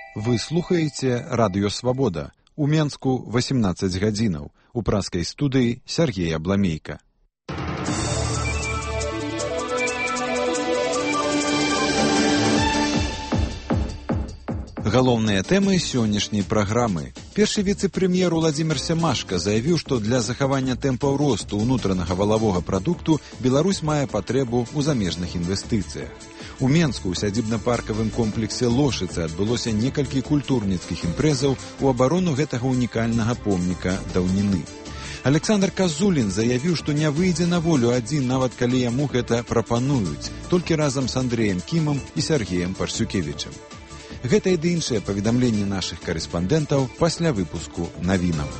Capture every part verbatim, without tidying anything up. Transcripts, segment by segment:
Вы слухаеце радыё Свабода. У Менску восемнадцаць гадзінаў. У праскай студыі Сергей Абламейка. Галоўныя тэмы сённяшняй праграмы. Першы віцэ-прэм'ер Уладзімір Сямашка заявіў, што для захавання тэмпаў росту ўнутранага валавога прадукту Беларусь мае патрэбу ў замежных інвестыцыях. У Менску ў сядзібна-паркавым комплексе Лошыцы адбылося некалькі культурніцкіх імпрэзаў у абарону гэтага унікальнага помніка даўніны. Александр Казулін заявіў, што не выйдзе на волю адзін, нават калі яму гэта прапануюць, толькі разам з Андрэем Кімам і Сергеем Парсюкевічам. Гэта і ды іншыя паведамленні нашых карэспандэнтаў пасля выпуску навінаў.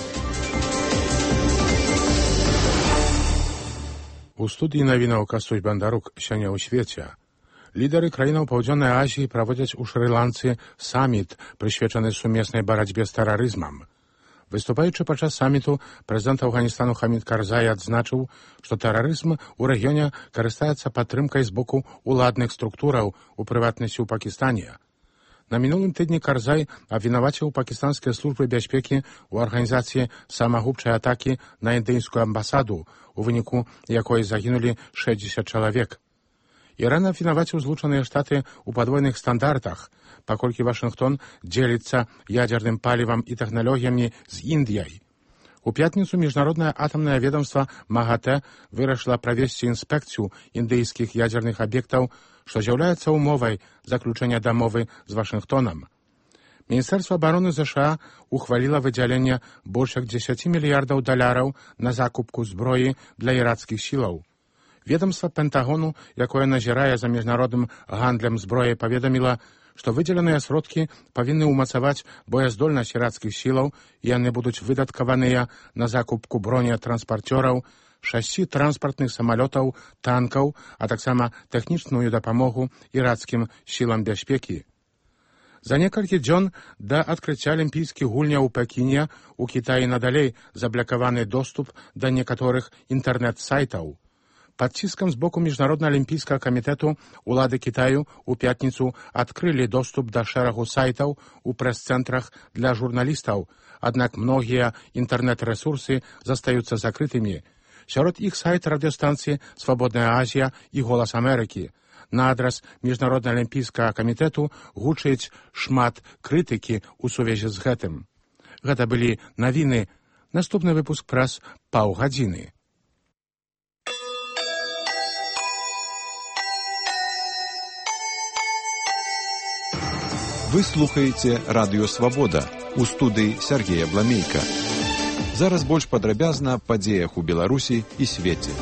У студыі навінаў Кастусь Бандарук сёння ў свеце. Лідары краінаў Паўдзённай Азіі праводзяць у Шры-Ланцы саміт, прысвечаны сумеснай барацьбе з тэрарызмам. Выступаючы падчас саміту, прэзідэнт Афганістану Хамід Карзай адзначыў, што тэрарызм у рэгіёне карыстаецца падтрымкай з боку ўладных структураў, у прыватнасці ў Пакістане. На мінулым тыдні Карзай абвінаваціў пакістанскія службы бяспекі ў арганізацыі самагубчай атакі на індыйскую амбасаду, у выніку якой загінулі шэсцьдзесят чалавек. Іран абвінаваціў Злучаныя Штаты ў падвойных стандартах, паколькі Вашынгтон дзеліцца ядзерным палівам і тэхналогіямі з Індыяй. У пятніцу міжнароднае атамнае ведомства МАГАТЭ вырашыла правесці інспекцыю індыйскіх ядзерных аб'ектаў, што з'яўляецца умовай заключэння дамовы з Вашынгтонам. Міністэрства абароны ЗША ухваліла выдзяленне больш як дзесяць мільярдаў даляраў на закупку зброі для ірацкіх сілаў. Ведомства Пентагону, якое назірае за міжнародным гандлем зброі, паведаміла, што выдзеленыя сродкі павінны ўмацаваць бояздольнасць ірацкіх сілаў, і яны будуць выдаткаваныя на закупку бронетранспарцёраў, шасі транспартных самалётаў, танкаў, а таксама тэхнічную дапамогу ірацкім сілам бяспекі. За некалькі дзён да адкрыцця алімпійскіх гульняў у Пекіне у Кітаі надалей заблакаваны доступ да некаторых інтэрнэт-сайтаў. Пад ціскам з боку міжнародна-алімпійскага камітэту улады Кітаю ў пятніцу адкрылі доступ да шэрагу сайтаў у прэс-цэнтрах для журналістаў, аднак многія інтэрнэт-рэсурсы застаюцца закрытымі. Сярод іх сайт радыёстанцыі «Свабодная Азія» і «Голас Амерыкі». На адрас міжнародна-алімпійскага камітэту гучыць шмат крытыкі ў сувязі з гэтым. Гэта былі навіны. Наступны выпуск праз паўгадзіны. Вы слухаеце радыё Свабода. У студыі Сергей Абламейка. Зараз больш падрабязна аб падзеях у Беларусі і свеце.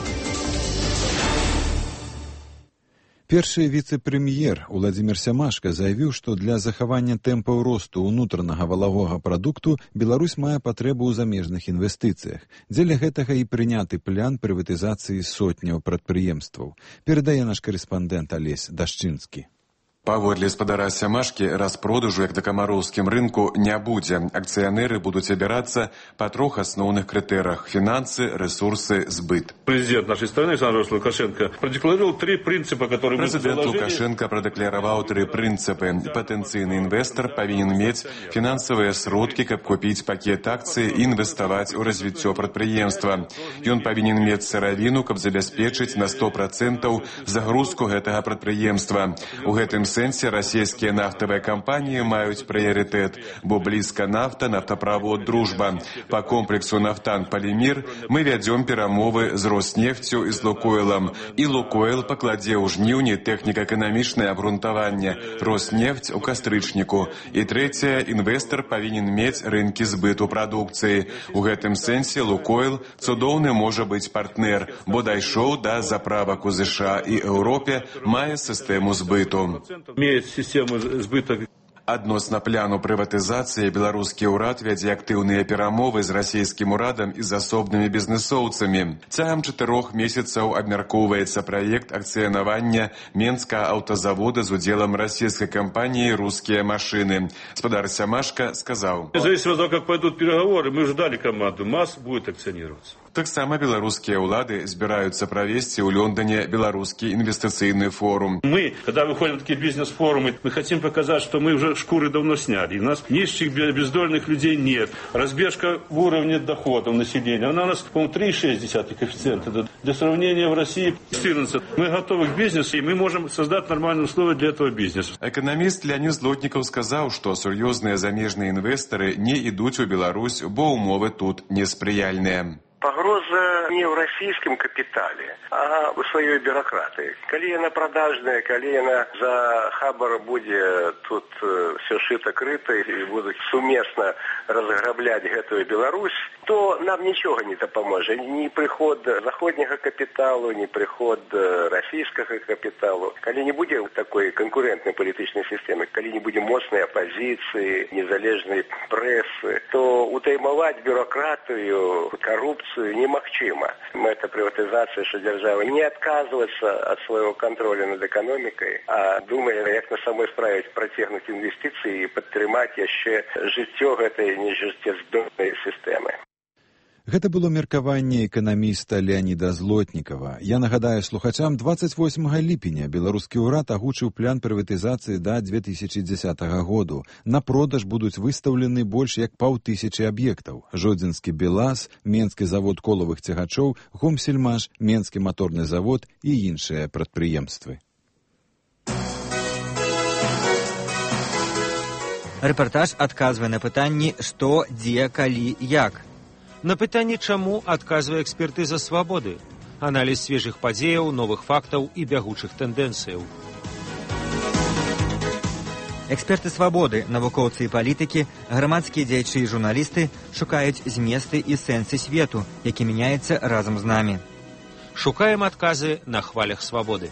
Першы віцэ-прэм'ер Уладзімір Сямашка заявіў, што для захавання тэмпаў росту ўнутранага валавога прадукту Беларусь мае патрэбу ў замежных інвестыцыях. Дзеля гэтага і прыняты план прыватызацыі сотняў прадпрыемстваў. Перадае наш карэспандэнт Алесь Дашчынскі. Паводле спадара Сямашкі, распродажу, як на камароўскім рынку, не будзе. Акцыянеры будуць абірацца па трох асноўных крытэрыях – фінансы, ресурсы, збыт. Президент нашей страны Александр Лукашенко продекларировал три принципа, которые... Президент Лукашенко прадэклараваў тры прынцыпы. Патэнцыйны інвестор павінен мець фінансавыя сродкі, каб купіць пакет акцый і інвеставаць у развіццё прадпрыемства. Ён павінен мець сыравіну, каб забяспечыць на сто процентаў загрузку гэтага прадпрыемства. У гэтым сэнсе расійскія нафтавыя кампаніі маюць прыярытэт, бо блізка нафта, нафтаправод, дружба. Па комплексу «Нафтан-Палімір» мы вядзём перамовы з «Роснефцю» і з «Лукойлам». І «Лукойл» пакладзе ў жніўні тэхніка-эканамічнае абгрунтаванне, «Роснефть» у кастрычніку. І трэцяе, інвестар павінен мець рынкі збыту прадукцыі. У гэтым сэнсе «Лукойл» цудоўны можа быць партнер, бо дайшоў да заправак у ЗША і Еўропе, мае сістэму збыту. Имеет систему сбыта. Адносна пляну прыватызацыі беларускі ўрад вядзе актыўныя перамовы з расійскім урадам і з асобнымі бізнэсоўцамі. Цягам чатырох месяцаў абмяркоўваецца праект акцыянавання Менскага аўтазавода з удзелам расійскай кампаніі «Русскія машины». Спадар Сямашка сказаў: «Зависит от того, как пойдут переговоры, мы ждали команду, МАЗ будет акционироваться». Таксама беларускія ўлады збіраюцца правесці ў Лондоне беларускі інвестыцыйны форум. Мы, когда выходим на такие бизнес-форумы, мы хотим показать, что мы уже шкуры давно сняли. И у нас нищих, бездольных людей нет. Разбежка в уровне доходов населения. Она у нас, по-моему, три целых шесть десятых коэффициента. Для сравнения в России четырнадцать. Мы готовы к бизнесу, и мы можем создать нормальные условия для этого бизнеса. Экономист Леонид Злотников сказал, что серьезные замежные инвесторы не идут в Беларусь, бо умовы тут несприяльные. Пагроза не ў расійскім капітале, а ў сваёй бюракраты. Калі яна прадажная, калі яна за хабар будзе тут все шыта-крыта і будуць сумесна разграбляць гэтую Беларусь, то нам нічога не дапаможа. Ні прыход заходняга капіталу, ні прыход расійскага капіталу. Калі не будзе такой канкурэнтнай палітычнай сістэмы, калі не будзе моцнай апазіцыі, незалежнай прэсы, то утаймаваць бюракратыю, карупцыю немагчыма. Мэта прыватызацыі, што дзяржава не адказваецца ад свайго контроля над эканомікай, а думае, як на самой справе працягнуць інвестыцыі і падтрымаць яшчэ жыццё гэтай нежыццяздольнай сістэмы. Гэта было меркаванне эканаміста Леаніда Злотнікава. Я нагадаю слухачам, дваццаць восьмага ліпеня беларускі ўрад агучыў план прыватызацыі да дзве тысячы дзесятага году. На продаж будуць выстаўлены больш як паўтысячы аб'ектаў. Жодзінскі БелАЗ, Менскі завод колавых цягачоў, Гомсельмаш, Менскі маторны завод і іншыя прадпрыемствы. Рэпартаж адказвае на пытанні «Што, дзе, калі, як?». На пытанне «Чаму?» адказвае экспертыза «Свабоды». Аналіз свежых падзеяў, новых фактаў і бягучых тэндэнцыяў. Эксперты «Свабоды», навукоўцы і палітыкі, грамадскія дзеячы і журналісты шукаюць зместы і сэнсы свету, які мяняецца разам з намі. Шукаем адказы на хвалях «Свабоды».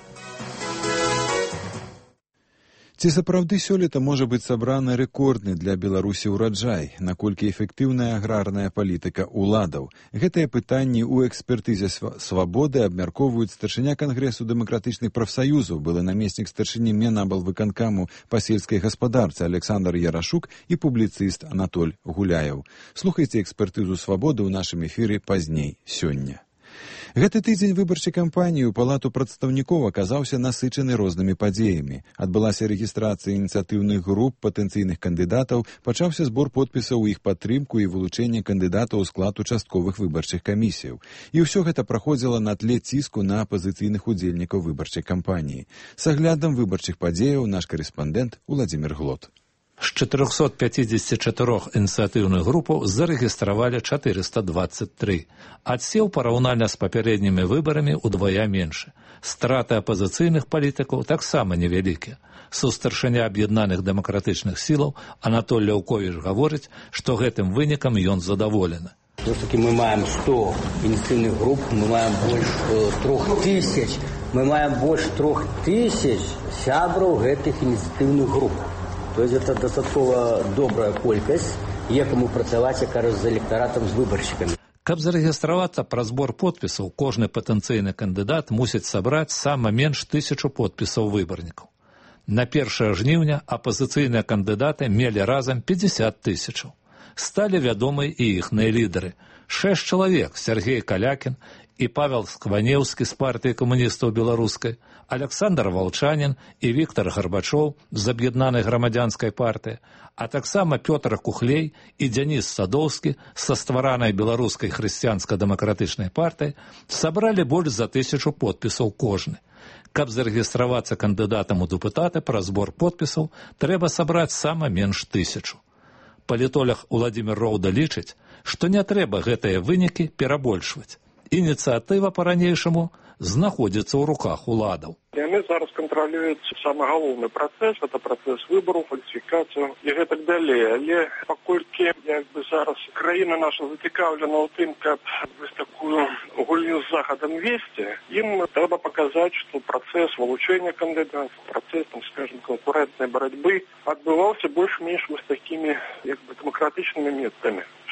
Ці сапраўды сёлета можа быць сабраны рэкордны для Беларусі ўраджай, наколькі эфектыўная аграрная палітыка ўладаў? Гэтыя пытанні ў экспертызе «Свабоды» абмяркоўваюць старшыня Кангрэсу дэмакратычных прафсаюзаў, былы намеснік старшыні Менаблвыканкаму па сельскай гаспадарцы Александр Ярашук і публіцыст Анатоль Гуляеў. Слухайце экспертызу «Свабоды» ў нашым эфіры пазней сёння. Гэты тыдзень выбарчай кампаніі ў палату прадстаўнікоў аказаўся насычаны рознымі падзеямі. Адбылася рэгістрацыя ініцыятыўных груп патэнцыйных кандыдатаў, пачаўся збор подпісаў у іх падтрымку і вылучэнне кандыдатаў у склад участковых выбарчых камісіяў. І ўсё гэта праходзіла на тле ціску на апазіцыйных удзельнікаў выбарчай кампаніі. С аглядам выбарчых падзеяў наш карэспандэнт Уладзімір Глот. З чатырохсот пяцідзесяці чатырох ініцыятыўных групаў зарэгістравалі чатырыста дваццаць тры. Адсеў параўнальна з папярэднімі выбарамі ўдвая меншы. Страты апазіцыйных палітыкаў таксама невялікія. Сустаршыня аб'яднаных дэмакратычных сілаў Анатоль Ляўковіч гаворыць, што гэтым вынікам ён задаволены. Все-таки мы маем сто инициативных групп, мы маем больше трех тысяч, мы маем больше трех тысяч сябраў гэтых инициативных групп. То есть это достаточно добрая колькасць, якому працаваць, як кажа, з электоратам, з выбаршчыкамі. Каб зарэгістравацца пра збор подпісаў, кожны патэнцыйны кандыдат мусіць сабраць сама менш тысячу подпісаў выбарнікаў. На першае жніўня апазіцыйныя кандыдаты мелі разам пятьдесят тысячаў. Сталі вядомы і іхныя лідары. Шэсць чалавек: Сергей Калякін і Павел Скванеўскі з партыі камуністаў беларускай, Александр Волчанин і Віктор Гарбачоў з аб'яднанай грамадзянскай партыі, а таксама Пётр Кухлей і Дзяніс Садоўскі са стваранай беларускай хрысціянска-дэмакратычнай партыі сабралі больш за тысячу подпісаў кожны. Каб зарэгістравацца кандыдатам у дэпутаты пра збор подпісаў, трэба сабраць сама менш тысячу. Палітолог Уладзімір Роўда лічыць, што не трэба гэтыя вынікі перабольшваць. Ініцыятыва па-ранейшаму знаходзіцца ў руках уладаў. Яны зараз кантралююць самы галоўны працэс, гэта працэс выбару, фальсіфікацыю і гэтак далей. Але паколькі як бы зараз краіна наша зацікаўлена ў тым, каб вось такую гульню з захадам весці, ім трэба паказаць, што працэс вылучэння кандыдатаў, працэс, там, скажем, канкурэнтнай барацьбы адбываўся больш-менш вось такімі як бы дэмакратычнымі метадамі.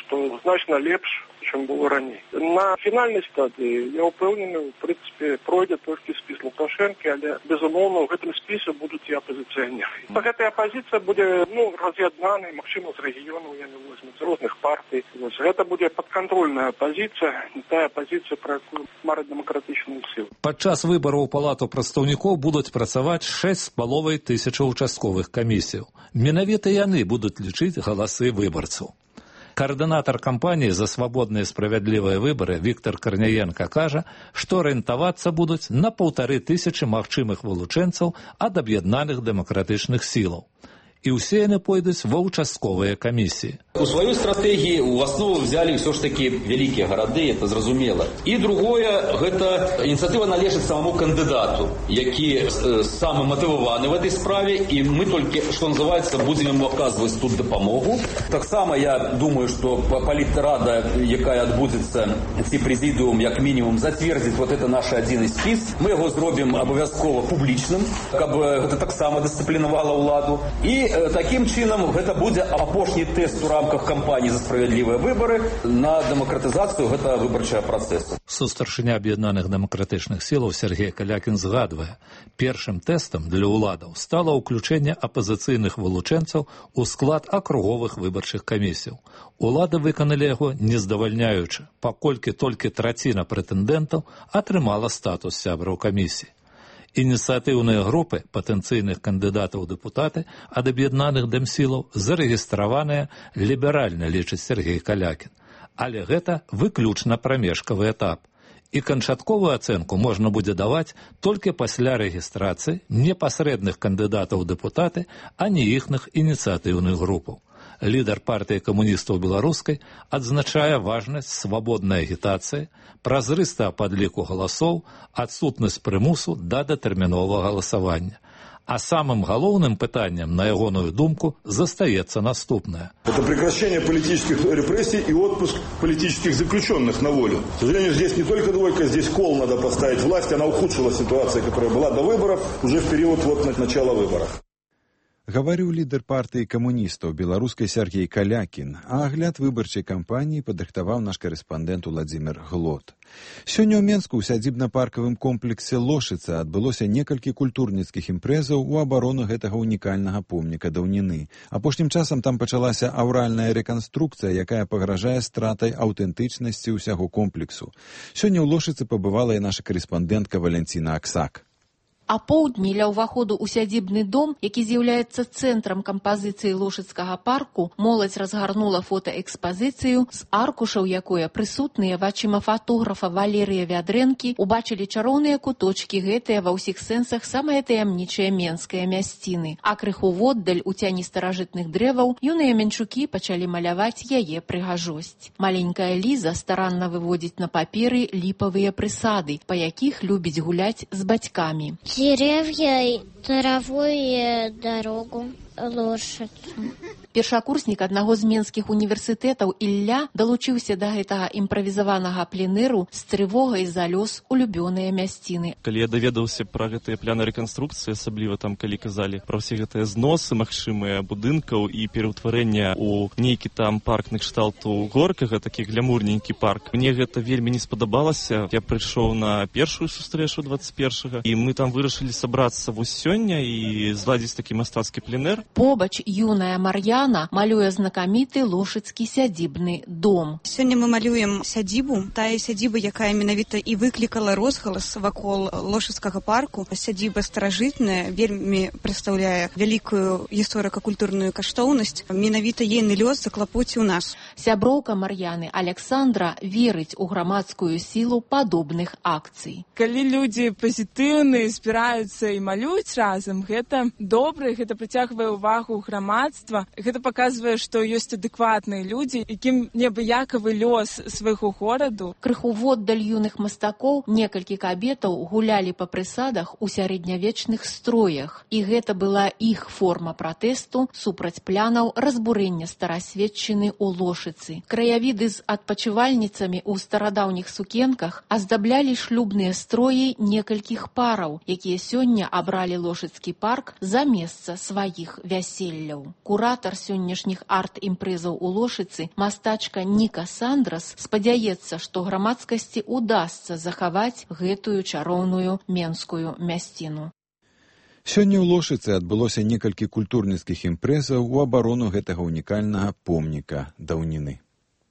што значна лепш, чым было раней. На фінальнай стадыі, я ўпэўнены, в прынцыпе, пройдзе толькі спіс Лукашэнкі, але, безумоўна, ў гэтым спісе будуць і апазіцыянеры. Гэтая апазіцыя будзе, ну, раз'яднанай, магчыма, з рэгіёнаў яны возьмуць, з розных партый. Вось, гэта будзе падкантрольная апазіцыя, тая апазіцыя, пра якую мараць дэмакратычную сілу. Падчас выбараў у палату прадстаўнікоў будуць працаваць шэсць з паловай тысячаў участковых камісіяў. Менавіта яны будуць лічыць галасы выбарцаў. Координатор кампании «За свободные и справедливые выборы» Виктор Корняенко кажа, што арыентавацца будуць на паўтары тысячы магчымых вылучэнцаў ад аб'яднаных дэмакратычных сілаў. И все они пойдут во участковые комиссии. У свою стратегии в основу взяли все ж таки великие города, это зразумело. И другое, это инициатива належит самому кандидату, який самый мотивованный в этой справе, и мы только, что называется, будем ему оказывать тут допомогу. Так само я думаю, что политрада, якая отбудется, ці президиум, як минимум, затвердит вот это наш один спис. Мы его зробим обовязково публичным, как бы это так само дисциплинувало владу. И таким чином это будет апошний тест в рамках кампании «За справедливые выборы» на демократизацию этого выборчего процесса. Сустаршыня аб'яднаных дэмакратычных сілаў Сергей Калякін згадвае, першым тэстам для ўладаў стала ўключэнне апазіцыйных вылучэнцаў у склад акруговых выбарчых камісіяў. Улады выканалі яго не здавальняючы, паколькі толькі траціна прэтэндэнтаў атрымала статус сябраў камісіі. Ініцыятыўныя групы патэнцыйных кандыдатаў у дэпутаты ад аб'яднаных дэмсілаў зарэгістраваныя ліберальна, лічыць Сергей Калякін. Але гэта выключна прамежкавы этап. І канчатковую ацэнку можна будзе даваць толькі пасля рэгістрацыі непасрэдных кандыдатаў у дэпутаты, а не іхных ініцыятыўных групаў. Лідар партыі камуністаў беларускай адзначае важнасць свабоднай агітацыі, празрыстага падліку галасоў, адсутнасць прымусу да датэрміновага галасавання. А самым галоўным пытаннем, на ягоную думку, застаецца наступнае. Это прекращение политических репрессий и отпуск политических заключенных на волю. К сожалению, здесь не только двойка, здесь кол надо поставить власти. Она ухудшила ситуацию, которая была до выборов, уже в период вот начала выборов. Гаварыў лідар партыі камуністаў беларускай Сергей Калякін, а агляд выбарчай кампаніі падрыхтаваў наш карэспандэнт Уладзімир Глот. Сёння ў Менску ў сядзібна-паркавым комплексе Лошыца адбылося некалькі культурніцкіх імпрэзаў у абарону гэтага унікальнага помніка даўніны. Апошнім часам там пачалася аўральная рэканструкцыя, якая пагражае стратай аўтэнтычнасці ўсяго комплексу. Сёння ў Лошыцы пабывала і наша карэспандэнтка Валянціна Аксак. Апоўдні ля ўваходу ў сядзібны дом, які з'яўляецца цэнтрам кампазіцыі Лошыцкага парку, моладзь разгарнула фотаэкспазіцыю, з аркушаў якое прысутныя вачыма фатографа Валерыя Вядрэнкі убачылі чароўныя куточкі гэтыя ва ўсіх сэнсах самая таямнічая менская мясціны. А крыху воддаль у цяні старажытных дрэваў юныя менчукі пачалі маляваць яе прыгажосць. Маленькая Ліза старанна выводзіць на паперы ліпавыя прысады, па якіх любіць гуляць з бацькамі. Деревья, траву дорогу, лошадь. Першакурснік аднаго з менскіх універсітэтаў Ілля далучыўся да гэтага імправізаванага пленэру з трывогай за лёс улюбёныя мясціны. Калі я даведаўся пра гэтыя пляны рэканструкцыі, асабліва там, калі казалі пра ўсе гэтыя зносы магчымыя будынкаў і пераўтварэння ў нейкі там парк на кшталту горкага, такі глямурненькі парк, мне гэта вельмі не спадабалася. Я прыйшоў на першую сустрэчу двадцать першага, і мы там вырашылі сабрацца вось сёння і зладзіць такі мастацкі пленэр. Побач юная Мар'яна малюе знакаміты Лошыцкі сядзібны дом. Сёння мы малюем сядзібу, тая сядзіба, якая менавіта і выклікала розгалас вакол Лошыцкага парку. Сядзіба старажытная, вельмі прадстаўляе вялікую гісторыка-культурную каштоўнасць. Менавіта ейны лёс заклапоціў нас. Сяброўка Мар'яны Александра верыць у грамадскую сілу падобных акцый. Калі людзі пазітыўныя, збіраюцца і малююць разам, гэта добра, гэта прыцягвае ўвагу грамадства. Гэта паказвае, што ёсць адэкватныя людзі, якім неабыякавы лёс свайго гораду. Крыху воддаль юных мастакоў некалькі кабетаў гулялі па прысадах у сярэднявечных строях. І гэта была іх форма пратэсту супраць плянаў разбурэння старасветчыны ў Лошыцы. Краявіды з адпачывальніцамі ў старадаўніх сукенках аздаблялі шлюбныя строі некалькіх параў, якія сёння абралі Лошыцкі парк за месца сваіх вяселляў. Куратар сённяшніх арт-імпрэзаў у Лошыцы, мастачка Ніка Сандрас, спадзяецца, што грамадскасці удасца захаваць гэтую чароўную менскую мясціну. Сёння ў Лошыцы адбылося некалькі культурніцкіх імпрэзаў у абарону гэтага унікальнага помніка даўніны.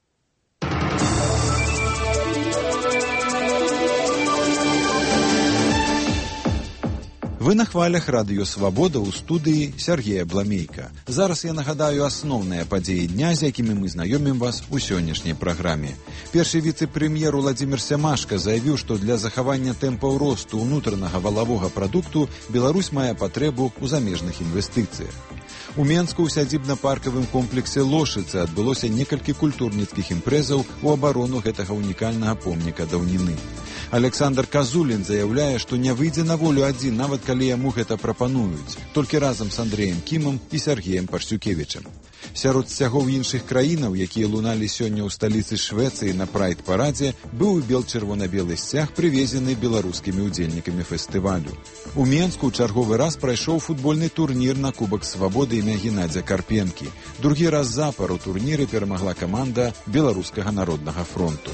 Вы на хвалях радыё «Свабода» ў студыі Сергея Бламейка. Зараз я нагадаю асноўныя падзеі дня, з якімі мы знаёмім вас у сённяшняй праграме. Першы віцэ-прэм'ер Уладзімір Сямашка заявіў, што для захавання тэмпаў росту ўнутранага валавога прадукту Беларусь мае патрэбу ў замежных інвестыцыях. У Менску ў сядзібна-паркавым комплексе Лошыцы адбылося некалькі культурніцкіх імпрэзаў у абарону гэтага унікальнага помніка даўніны. Александр Казулін заяўляе, што не выйдзе на волю адзін, нават калі яму гэта прапануюць, толькі разам з Андрэем Кімам і Сергеем Парсюкевічем. Сярод сцягоў іншых краінаў, якія луналі сёння ў сталіцы Швецыі на прайд-парадзе, быў і бел-чырвона-белы сцяг, прывезены беларускімі ўдзельнікамі фестывалю. У Менску чарговы раз прайшоў футбольны турнір на Кубак Свабоды імя Геннадзя Карпенкі. Другі раз запар у турніры перамагла каманда Беларускага народнага фронту.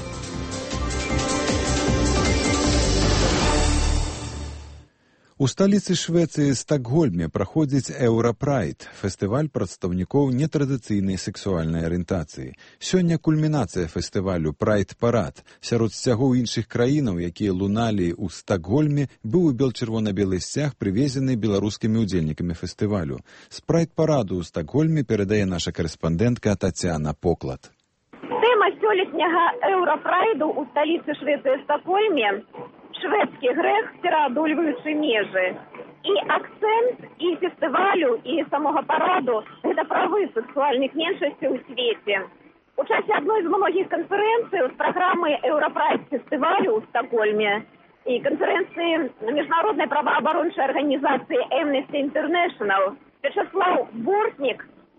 У сталіцы Швецыі Стакгольме праходзіць Еўрапрайд, фестываль прадстаўнікоў нетрадыцыйнай сексуальнай арыентацыі. Сёння кульмінацыя фестывалю «Прайд-парад». Сярод сцягоў іншых краінаў, якія луналі ў Стакгольме, быў і бел-чырвона-белы сцяг, прывезены беларускімі ўдзельнікамі фестывалю. З «Прайд-параду» ў Стакгольме перадае наша карэспандэнтка Тацяна Поклад. Тэма сёлетняга Еўрапрайду ў сталіцы Швецыі Стакгольме шведскі грэх, пераадольваючы межы. І акцэнт і фестывалю, і самога параду – гэта правы сексуальных меншасцей у свеце. У часе адной з многіх канферэнцый з праграмы Еўрапрайд фестывалю ў Стакгольме і канферэнцыі міжнароднай праваабарончай арганізацыі Amnesty International Вячаслав Бортнік,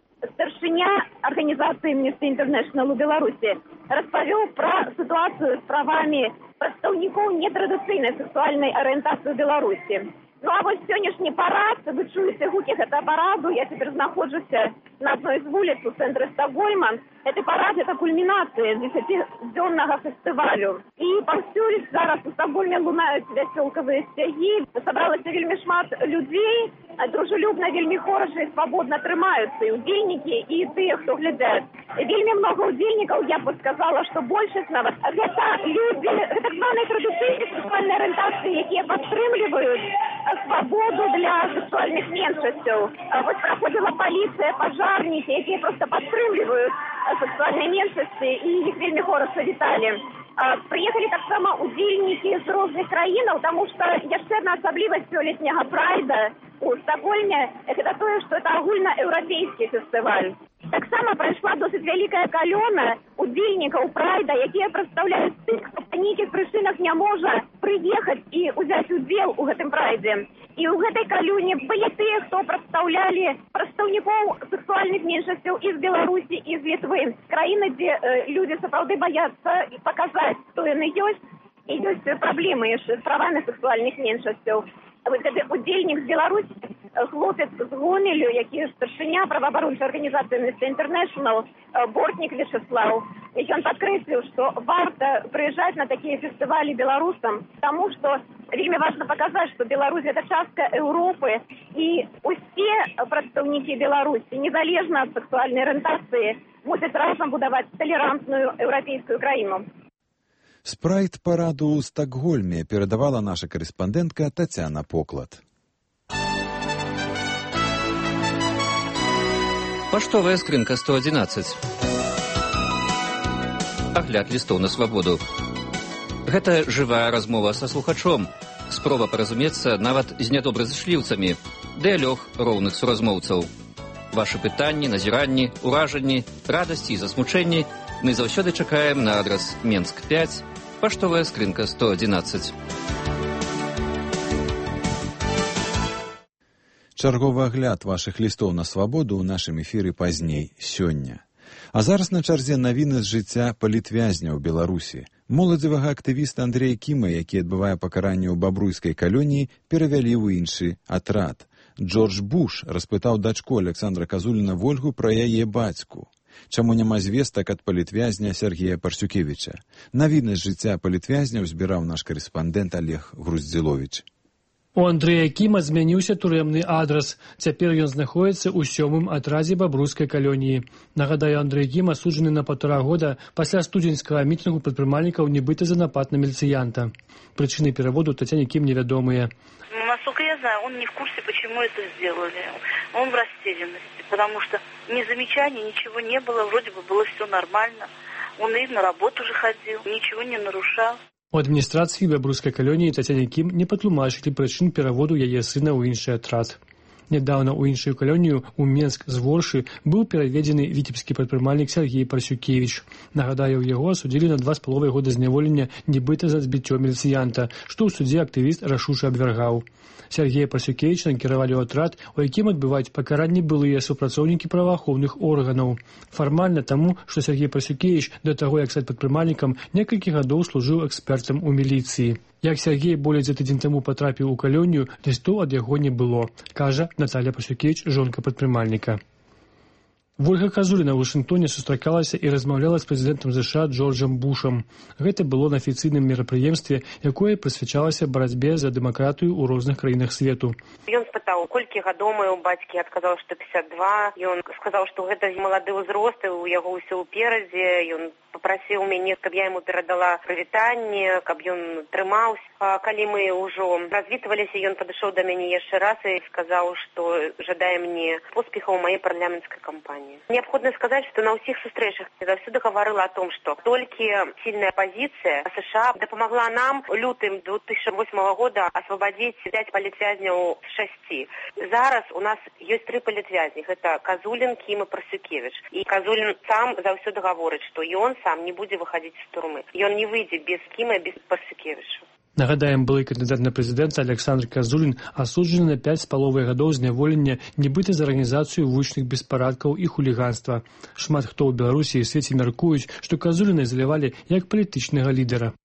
старшыня арганізацыі Amnesty International у Беларусі, распавёў пра сітуацыю з правамі прадстаўнікоў нетрадыцыйнай сексуальнай арыентацыі ў Беларусі. Ну а вось сённяшні парад, вы чуеце гукі гэтага параду, я цяпер знаходжуся на адной з вуліц у цэнтры Стакгольма. Гэты парад – гэта кульмінацыя дзесяцідзённага фестывалю. І паўсюль зараз у Стакгольме лунаюць вясёлкавыя сцягі. Сабралася вельмі шмат людзей, дружелюбна, вельмі хораша і свабодна трымаюцца і ўдзельнікі, і тыя, хто глядзяць. Вельмі много ўдзельнікаў, я б сказала, што большасць нават гэта людзі так званай традыцыйнай сексуальнай арыентацыі, якія падтрымліваюць свабоду для сексуальных меншасцяў. Вось праходзіла паліцыя, пажарнікі, якія проста падтрымліваюць сексуальнай меншасці, і іх вельмі хораша віталі. Прыехалі таксама ўдзельнікі з розных краінаў, таму што яшчэ адна асаблівасць сёлетняга прайда у Стакгольме – гэта тое, што это агульнаеўрапейскі фестываль. Таксама прайшла досыць вялікая калёна удзельнікаў прайда, якія прадстаўляюць тых, хто па нейкіх прычынах не можа прыехаць і ўзяць удзел у гэтым прайдзе. І ў гэтай калёне былі тыя, хто прадстаўлялі прадстаўнікоў сексуальных меншасцяў і з Беларусі, і з Літвы. Краіны, дзе э, людзі сапраўды баяцца паказаць, хто яны ёсць, і ёсць праблемы з правамі сексуальных меншасцяў. Вось гэты удзельнік з Беларусі, хлопец з Гомелю, які старшыня праваабарончай арганізацыі Amnesty International, Бортнік Вячаслав, ён падкрэсліў, што варта прыязджаць на такія фестывалі беларусам, таму што вельмі важна паказаць, што Беларусь – гэта частка Еўропы, і усе прадстаўнікі Беларусі, незалежна ад сексуальнай арыентацыі, мусяць разам будаваць талерантную еўрапейскую краіну. З прайд-параду ў Стакгольме перадавала наша карэспандэнтка Тацяна Поклад. Паштовая скрынка сто адзінаццаць. Агляд лістоў на свабоду. Гэта жывая размова са слухачом, спроба паразумецца нават з нядобразышліўцамі, дыялог роўных суразмоўцаў. Вашы пытанні, назіранні, уражанні, радасці і засмучэнні мы заўсёды чакаем на адрас Менск пяць, паштовая скрынка сто адзінаццаць. Чарговы агляд вашых лістоў на свабоду ў нашым эфіры пазней сёння. А зараз на чарзе навіны з жыцця палітвязня ў Беларусі. Моладзевага актывіста Андрэя Кіма, які адбывае пакаранне ў бабруйскай калоніі, перавялі ў іншы атрад. Джордж Буш распытаў дачку Александра Казуліна Вольгу пра яе бацьку. Чаму няма звестак ад палітвязня Сергея Парсюкевіча? Навіднасць жыцця палітвязняў збіраў наш карэспандэнт Олег Груздзіловіч. У Андрэя Кіма змяніўся турэмны адрас. Цяпер ён знаходзіцца ў сёмым атрадзе бабруйскай калоніі. Нагадаю, Андрэй Кім асуджаны на паўтара года пасля студзеньскага мітынгу прадпрымальнікаў нібыта за напад на міліцыянта. Прычыны пераводу Татьяне Кім невядомыя. Насколько я знаю, он не в курсе, почему это сделали. Он в растерянности, потому что ни замечаний, ничего не было, вроде бы было все нормально. Он и на работу уже ходил, ничего не нарушал. У адміністрацыі бабруйскай калоніі Татьяне Кім не патлумачылі прычын пераводу яе сына ў іншы атрад. Нядаўна ў іншую калонію, у Менск з Воршы, быў пераведзены віцебскі прадпрымальнік Сергей Парсюкевіч. Нагадаю, яго асудзілі на два з паловай года зняволення нібыта за збіццё міліцыянта, што ў судзе актывіст рашуча абвяргаў. Сергея Парсюкевіча накіравалі ў атрад, у якім адбываюць пакаранні былыя супрацоўнікі праваахоўных органаў. Фармальна таму, што Сергей Парсюкевіч да таго, як стаць прадпрымальнікам, некалькі гадоў служыў экспертам у міліцыі. Як Сергей болей за тыдзень таму патрапіў у калонію, лістоў ад яго не было, кажа Наталья Парсюкевіч, жонка прадпрымальніка. Вольга Казуліна ў Вашынгтоне сустракалася і размаўляла з прэзідэнтам ЗША Джорджам Бушам. Гэта было на афіцыйным мерапрыемстве, якое прысвячалася барацьбе за дэмакратыю ў розных краінах свету. Ён спытаў, колькі гадоў маю бацькі, адказаў, што пятьдесят два. Ён сказаў, што гэта малады ўзрост, і у яго ўсё ўперадзе. Ён папрасіў мяне, каб я яму перадала прывітанне, каб ён трымаўся. А калі мы ўжо развітваліся, ён падышоў да мяне яшчэ раз і сказаў, што жадае мне поспехаў у маёй парламенцкай кампаніі. Необходимо сказать, что на всех встречах я завсёды говорила о том, что только сильная позиция США допомогла нам лютым две тысячи восьмого года освободить пять политвязней с шести. Зараз у нас есть три политвязни. Это Казулин, Ким и Парсюкевич. И Казулин сам завсёды говорит, что и он сам не будет выходить из тюрьмы. И он не выйдет без Кима и без Парсюкевича. Нагадаем, былы кандыдат на прэзідэнта Александр Казулін асуджаны на пяць з паловай гадоў зняволення нібыта за арганізацыю вулічных беспарадкаў і хуліганства. Шмат хто ў Беларусі і свеце мяркуюць, што Казуліна ізалявалі як палітычнага лідара.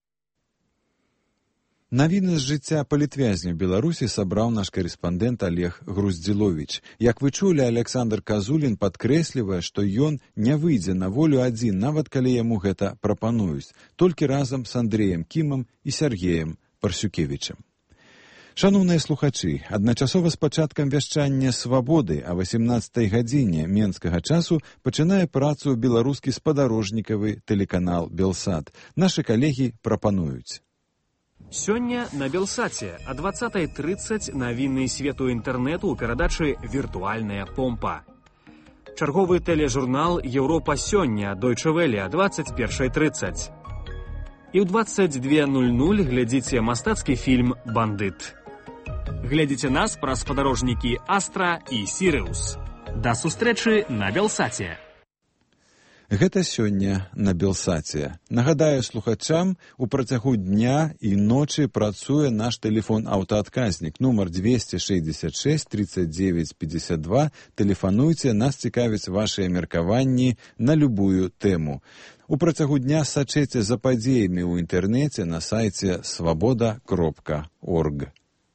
Навіны з жыцця палітвязняў Беларусі сабраў наш карэспандэнт Олег Груздзіловіч. Як вы чулі, Александр Казулін падкрэслівае, што ён не выйдзе на волю адзін, нават калі яму гэта прапануюць, толькі разам з Андрэем Кімам і Сергеем Парсюкевічам. Шаноўныя слухачы, адначасова з пачаткам вяшчання «Свабоды» а васемнаццатай гадзіне менскага часу пачынае працу беларускі спадарожнікавы тэлеканал «Белсат». Нашы калегі прапануюць. Сёння на Белсаце о двадцатай трыццаць навіны свету інтэрнэту ў перадачы «Віртуальная помпа». Чарговы тэлежурнал «Еўропа сёння» Deutsche Welle о двадцать першай трыццаць. І ў двадцать две нуль нуль глядзіце мастацкі фільм «Бандыт». Глядзіце нас праз спадарожнікі «Астра» і «Сіриус». Да сустрэчы на Белсаце. Гэта сёння на Белсаце. Нагадаю слухачам, у працягу дня і ночы працуе наш тэлефон-аўтаадказнік нумар двести шестьдесят шесть тридцать девять пятьдесят два. Тэлефануйце, нас цікавяць вашыя меркаванні на любую тэму. У працягу дня сачэце за падзеямі ў інтэрнэце на сайце свабода кропка орг.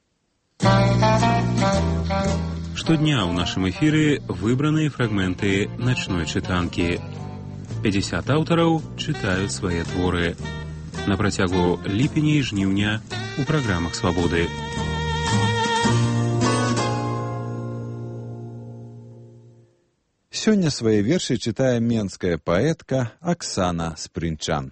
Штодня ў нашым эфіры выбраныя фрагменты начной чытанкі. пятьдесят аўтараў чытаюць свае творы. На працягу ліпеня і жніўня у праграмах «Свабоды». Сёння свае вершы чытае менская паэтка Аксана Спрынчан.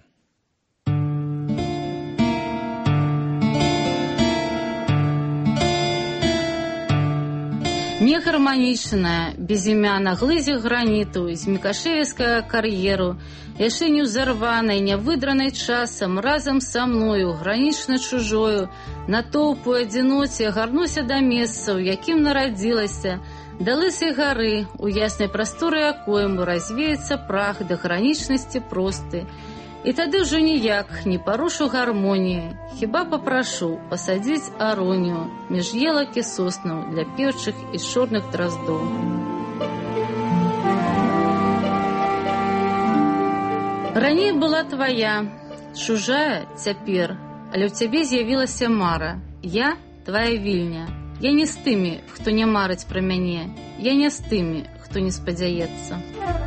Негарманічная, без імя на глызе граніту, з мікашевіскага кар'еру, яшчэ не ўзарванай, нявыдранай часам, разам са мною, гранічна чужою, натоўпу адзіноце гарнуся да месца, у якім нарадзілася, да лысай гары, у яснай прасторы якойму развеецца прах да гранічнасці просты. І тады ўжо ніяк не парушу гармоніі, хіба папрашу пасадзіць аронію між елак і соснаў для пеўчых і чорных драздоў. Раней была твая, чужая цяпер, але ў цябе з'явілася мара. Я твая вільня, Я не з тымі, хто не марыць пра мяне. Я не з тымі, хто не спадзяецца.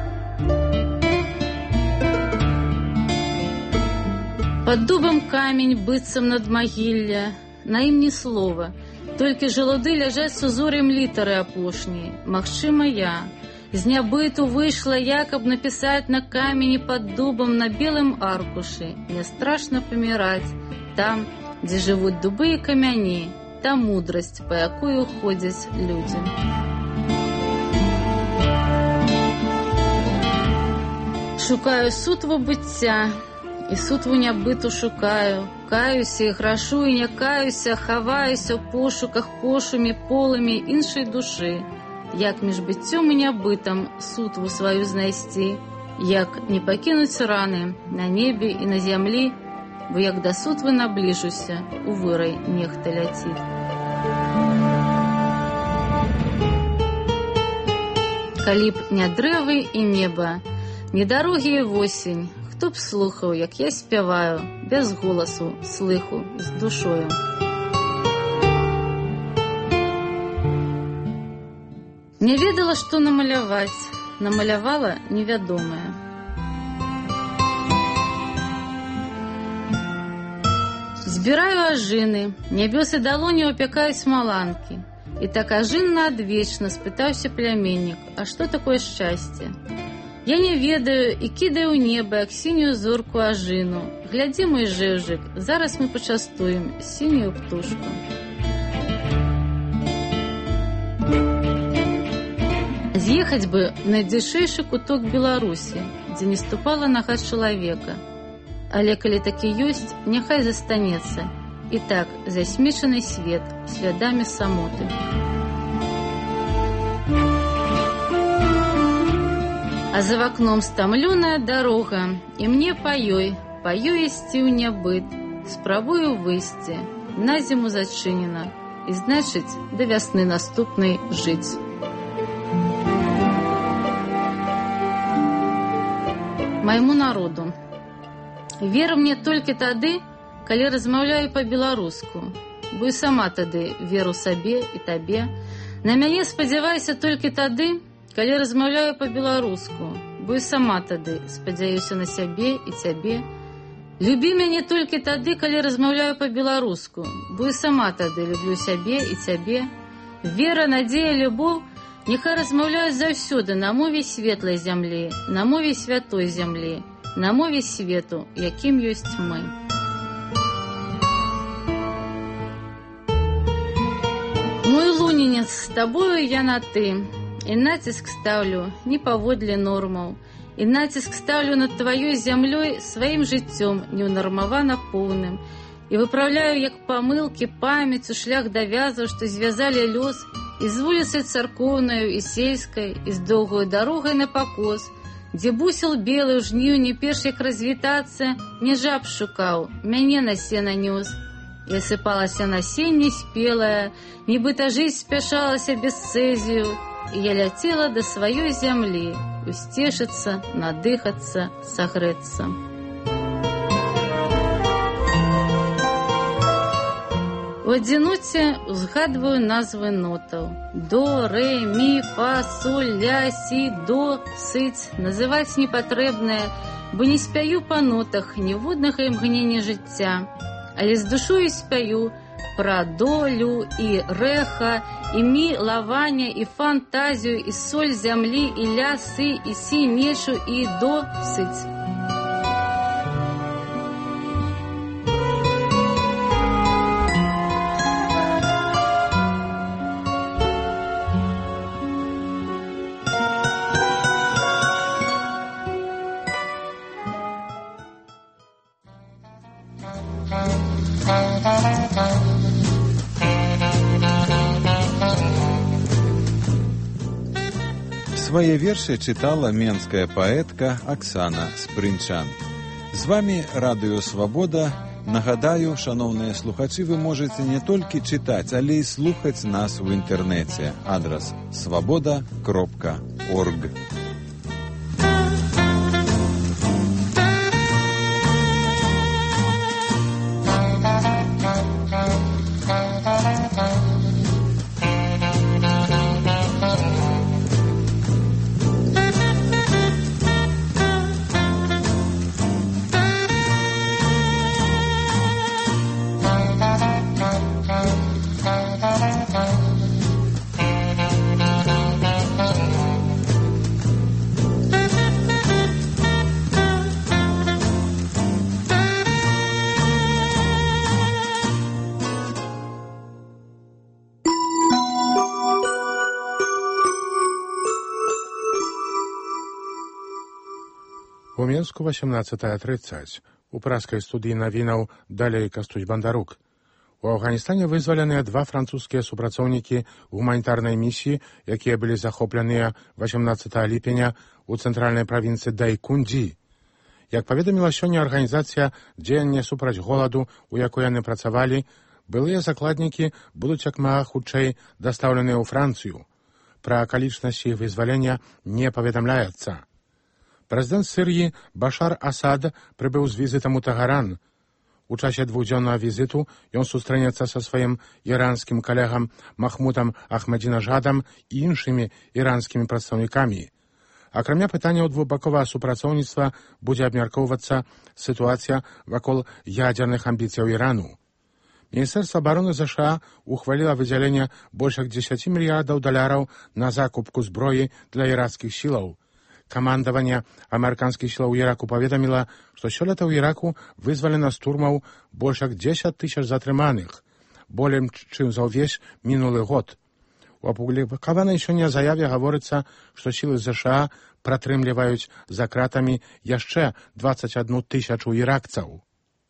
Пад дубам камень быццам над магілля, на ім ні слова, толькі жалуды ляжаць с узорем літары апошняй. Магчыма, я з нябыту выйшла, як аб напісаць на камені пад дубам на белым аркушы. Не страшна паміраць там, дзе жывуць дубы і камяні, та мудрасць, па якую ходзяць людзі. Шукаю сутву быцця, і сутву нябыту шукаю, каюся і грашу, і не каюся, хаваюся ў пошуках пошумі полымі іншай душы. Як між быццём і нябытам сутву сваю знайсці, як не пакінуць раны на небе і на зямлі, бо як да сутвы набліжуся, у вырай нехта ляціць. Калі б не дрэвы і неба, не дарогі і восень, хто б слухаў, як я спяваю, без голасу, слыху, з душою. Не ведала, што намаляваць, намалявала невядомае. Збіраю ажыны, нябёсы далоні опякаюць маланкі. І так ажынна адвечна спытаўся пляменнік, а што такое шчасце? Я не ведаю і кідаю ў неба, як сінюю зорку ажыну. Глядзі, мой жэўжык, зараз мы пачастуем сінюю птушку. З'ехаць бы в найдзяшэйшы куток Беларусі, дзе не ступала нага чалавека. Але калі такі ёсць, няхай застанецца. І так, засмечаны свет слядамі самоты. А за вакном стамлёная дарога, і мне па ёй, па ёй ісці ў нябыт. Спрабую выйсці, на зіму зачынена, і значыць, да вясны наступнай жыць. Майму народу. Вера мне толькі тады, калі размаўляю па-беларуску, бо і сама тады веру сабе і табе. На мяне спадзявайся толькі тады, калі размаўляю па-беларуску, бо і сама тады спадзяюся на сябе і цябе. Любі мяне толькі тады, калі размаўляю па-беларуску, бо і сама тады люблю сябе і цябе. Вера, надзея, любоў няхай размаўляюць заўсёды на мове светлай зямлі, на мове святой зямлі, на мове свету, якім ёсць мы. Мой лунінец, з табою я на ты, і націск стаўлю не паводле нормаў, і націск стаўлю над тваёй зямлёй сваім жыццём неўнармавана поўным, і выпраўляю, як памылкі, памяцю шлях давязаў, што звязалі лёс, і з вуліцай царкоўнаю і сельскай, і з доўгою дарогай на пакос, дзе бусел белы ў жніўні перш як развітацца, не жаб шукаў, мяне на сена нёс. І асыпалася насенне спелае, нібыта жыць спяшалася без цэзію, і я ляцела да сваёй зямлі, усцешыцца, надыхацца, сагрэцца. У адзіноце узгадваю назвы нотаў. До, рэ, мі, фа, соль, ля, сі, до, сыць. Называць непатрэбнае, бо не спяю па нотах ніводнага імгнення жыцця. Але з душою спяю пра долю і рэха, і мі, лавання, і фантазію, і соль зямлі, і ля, сы, і сі, нечу, і до, сыць. Свае вершы чытала менская паэтка Аксана Спрынчан. З вамі Радыё Свабода. Нагадаю, шаноўныя слухачы, вы можаце не толькі чытаць, але і слухаць нас у інтэрнэце. Адрас свабода кропка орг. У Мінску восемнадцатая тридцать. У праскай студыі навінаў далей Кастусь Бандарук. У Афганістане вызваленыя два французскія супрацоўнікі гуманітарнай місіі, якія былі захопленыя восемнадцатага ліпеня у цэнтральнай правінцыі Дайкунджі. Як паведаміла сёння арганізацыя «Дзеянне супраць голаду», у якой яны працавалі, былыя закладнікі будуць як мага хутчэй дастаўленыя ў Францыю. Пра акалічнасці іх вызвалення не паведамляецца. Прэзідэнт Сірыі Башар Асад прыбыў з візітам у Тагаран. У часе двухдзённага візіту ён сустрэнецца са сваім іранскім калегам Махмудам Ахмадзінажадам і іншымі іранскімі прадстаўнікамі. Акрамя пытанняў двухбаковага супрацоўніцтва будзе абмяркоўвацца сітуацыя вакол ядзерных амбіцыяў Ірану. Міністэрства абароны ЗША ухваліла выдзяленне больш як дзесяці мільярдаў даляраў на закупку зброі для іракскіх сілаў. Камандаванне амерыканскіх сілаў Іраку паведаміла, што сёлета ў Іраку вызвалена з турмаў больш як дзесяць тысяч затрыманых, болей чым за ўвесь мінулы год. У апублікаванай сёння заяве гаворыцца, што сілы ЗША пратрымліваюць за кратамі яшчэ дваццаць адну тысячу іракцаў.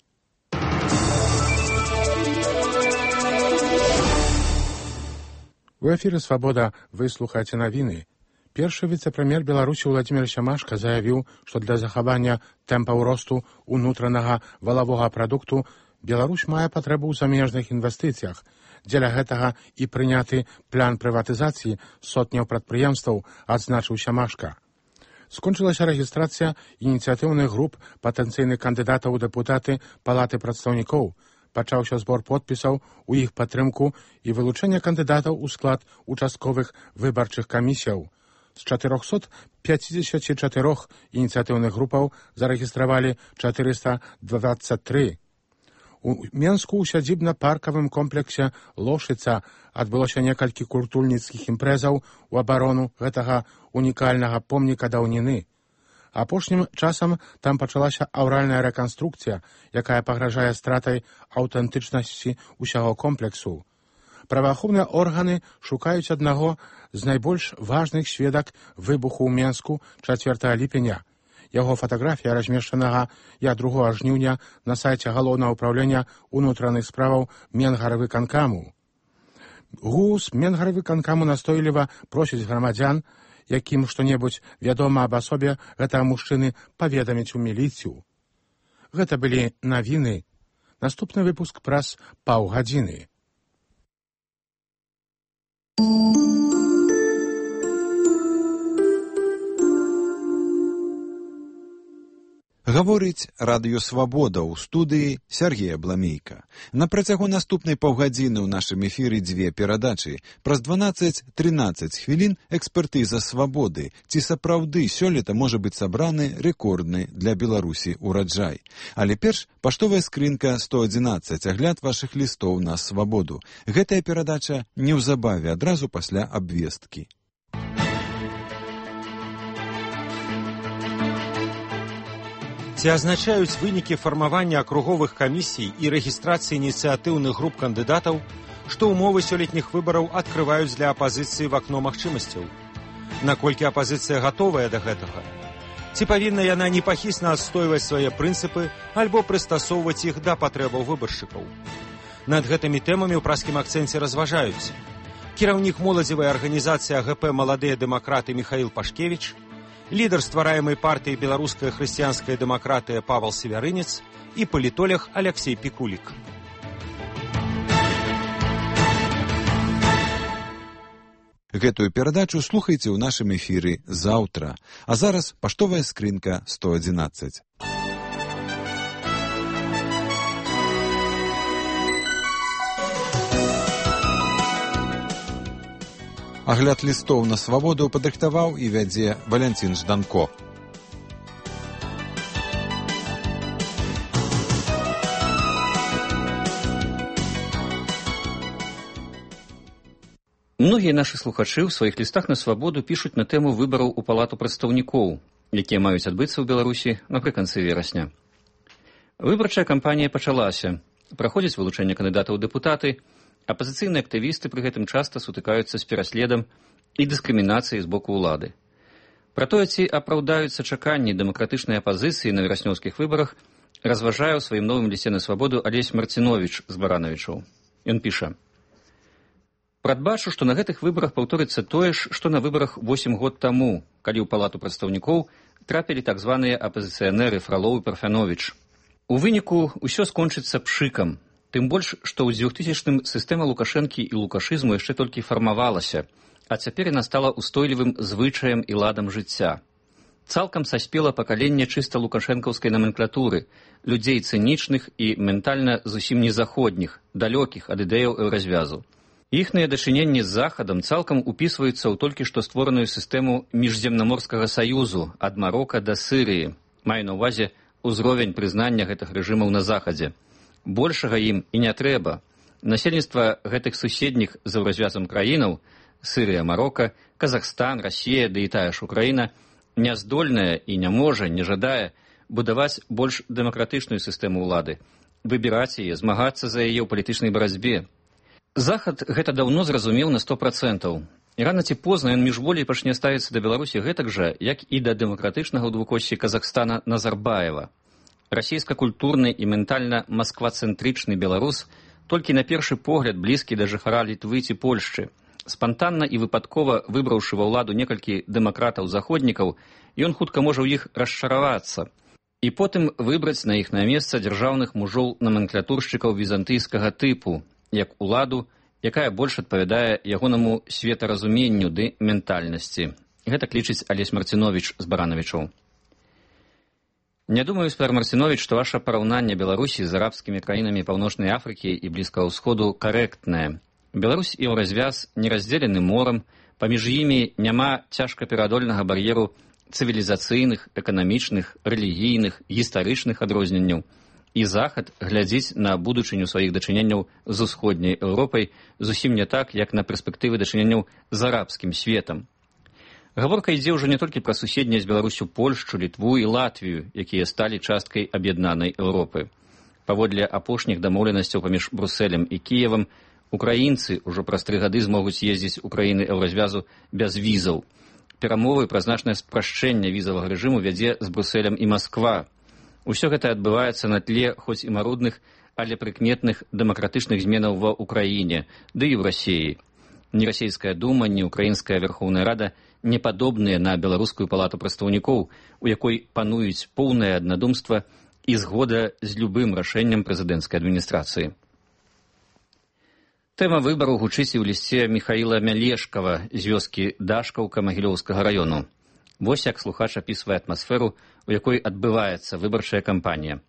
У эфіры «Свабода» вы слухаеце навіны. Першы віцэ-прэм'ер Беларусі Владзімір Сямашка заявіў, што для захавання тэмпаў росту ўнутранага валавога прадукту Беларусь мае патрэбу ў замежных інвестыцыях. Дзеля гэтага і прыняты план прыватызацыі сотняў прадпрыемстваў, адзначыў Сямашка. Скончылася рэгістрацыя ініцыятыўных груп патэнцыйных кандыдатаў у дэпутаты Палаты прадстаўнікоў. Пачаўся збор подпісаў у іх падтрымку і вылучэнне кандыдатаў у склад участковых выбарчых камісіяў. З чатырохсот пяцідзесяці чатырох ініцыятыўных групаў зарэгістравалі чатырыста дваццаць тры. У Менску ў сядзібна-паркавым комплексе Лошыца адбылося некалькі культурніцкіх імпрэзаў у абарону гэтага унікальнага помніка даўніны. Апошнім часам там пачалася аўральная рэканструкцыя, якая пагражае стратай аўтэнтычнасці ўсяго комплексу. Праваахоўныя органы шукаюць аднаго з найбольш важных сведак выбуху ў Менску чацвёртага ліпеня. Яго фатаграфія размешчанага я другога жніўня на сайце галоўнага ўпраўлення ўнутраных справаў Менгаравыканкаму. ГУС Менгаравыканкаму настойліва просіць грамадзян, якім што-небудзь вядома аб асобе гэтага мужчыны, паведаміць у міліцыю. Гэта былі навіны. Наступны выпуск праз паўгадзіны. Гаворыць радыё «Свабода» ў студыі Сергея Бламейка. На працягу наступнай паўгадзіны ў нашым эфіры дзве перадачы. Праз дванаццаць-трынаццаць хвілін экспертыза «Свабоды». Ці сапраўды сёлета можа быць сабраны рэкордны для Беларусі ураджай. Але перш паштовая скрынка сто адзінаццаць, агляд вашых лістоў на «Свабоду». Гэтая перадача неўзабаве, адразу пасля абвесткі. Ці азначаюць вынікі фармавання акруговых камісій і рэгістрацыі ініцыятыўных груп кандыдатаў, што ўмовы сёлетніх выбараў адкрываюць для апазіцыі в акно магчымасцяў? Наколькі апазіцыя гатовая да гэтага? Ці павінна яна непахісна адстойваць свае прынцыпы альбо прыстасоўваць іх да патрэбаў выбаршчыкаў? Над гэтымі тэмамі ў праскім акцэнце разважаюць кіраўнік моладзевай арганізацыі АГП «Маладыя дэмакраты» Міхаіл Пашкевіч, лідар ствараемай партыі «Беларуская хрысціянская дэмакратыя» Павал Севярынец і палітолог Аляксей Пікулік. Гэтую перадачу слухайце ў нашым эфіры заўтра. А зараз паштовая скрынка сто адзінаццаць. Агляд лістоў на «Свабоду» падрыхтаваў і вядзе Валянцін Жданко. Многія нашы слухачы ў сваіх лістах на «Свабоду» пішуць на тэму выбараў у Палату прадстаўнікоў, якія маюць адбыцца ў Беларусі напрыканцы верасня. Выбарчая кампанія пачалася. Праходзіць вылучэнне кандыдатаў у дэпутаты. Апазіцыйныя актывісты пры гэтым часта сутыкаюцца з пераследам і дыскрымінацыяй з боку ўлады. Пра тое, ці апраўдаюцца чаканні дэмакратычнай апазіцыі на вераснёўскіх выбарах, разважае ў сваім новым лісце на свабоду Алесь Марціновіч з Баранавічаў. Ён піша: «Прадбачу, што на гэтых выбарах паўторыцца тое ж, што на выбарах восем год таму, калі ў палату прадстаўнікоў трапілі так званыя апазіцыянеры Фралоў і Парфяновіч. У выніку ўсё скончыцца пшыкам, тым больш, што ў дзвюхтысячным сістэма Лукашэнкі і лукашызму яшчэ толькі фармавалася, а цяпер яна стала устойлівым звычаем і ладам жыцця. Цалкам саспела пакаленне чыста лукашэнкаўскай номенклатуры, людзей цынічных і ментальна зусім незаходніх, далёкіх ад ідэяў еўразвязу. Іхныя дачыненні з Захадам цалкам упісваюцца ў толькі што створаную сістэму міжземнаморскага саюзу ад Марока да Сырыі, маю на ўвазе ўзровень прызнання гэтых рэжымаў на Захадзе. Большага ім і не трэба. Насельніцтва гэтых суседніх з еўразвязам краінаў, Сырыя, Марока, Казахстан, Расія, ды і тая ж Украіна, няздольная і не можа, не жадае будаваць больш дэмакратычную сістэму ўлады, выбіраць яе, змагацца за яе ў палітычнай барацьбе. Захад гэта даўно зразумеў на сто працэнтаў. І рана ці позна ён міжволей пачне ставіцца да Беларусі гэтак жа, як і да дэмакратычнага ў двукоссі Казахстана Назарбаева. Расійска-культурны і ментальна масквацэнтрычны беларус толькі на першы погляд блізкі да жыхара Літвы ці Польшчы. Спантанна і выпадкова выбраўшы ва ўладу некалькі дэмакратаў-заходнікаў, ён хутка можа ў іх расчаравацца і потым выбраць на іхнае месца дзяржаўных мужоў-номенклатуршчыкаў візантыйскага тыпу, як уладу, якая больш адпавядае ягонаму светаразуменню ды ментальнасці. Гэта лічыць Алесь Марціновіч з Баранавічаў. Не думаю, спар Марціновіч, што ваша параўнанне Беларусі з арабскімі краінамі Паўночнай Афрыкі і Блізкага ўсходу карэктнае. Беларусь і еўразвяз не раздзелены морам, паміж імі няма цяжкапераадольнага бар'еру цывілізацыйных, эканамічных, рэлігійных, гістарычных адрозненняў. І Захад глядзіць на будучыню сваіх дачыненняў з усходняй Еўропай зусім не так, як на перспектывы дачыненняў з арабскім светам. Гаворка ідзе ўжо не толькі пра суседнія з Беларусю Польшчу, Літву і Латвію, якія сталі часткай аб'яднанай Еўропы. Паводле апошніх дамоўленасцяў паміж Брусэлем і Кіевам, украінцы ўжо праз тры гады змогуць ездзіць у краіны еўразвязу без візаў. Перамовы пра значнае спрашчэнне візавага рэжыму вядзе з Брусэлем і Масква. Усё гэта адбываецца на тле хоць і марудных, але прыкметных дэмакратычных зменаў ва ўкраіне, ды і ў Расіі. Ні расійская дума, ні украінская Верхоўная Рада не падобныя на беларускую палату прадстаўнікоў, у якой пануюць поўнае аднадумства і згода з любым рашэннем прэзідэнцкай адміністрацыі. Тэма выбару гучыць і ў лісце Міхаіла Мялешкава з вёскі Дашкаўка Магілёўскага раёну. Вось як слухач апісвае атмасферу, у якой адбываецца выбарчая кампанія.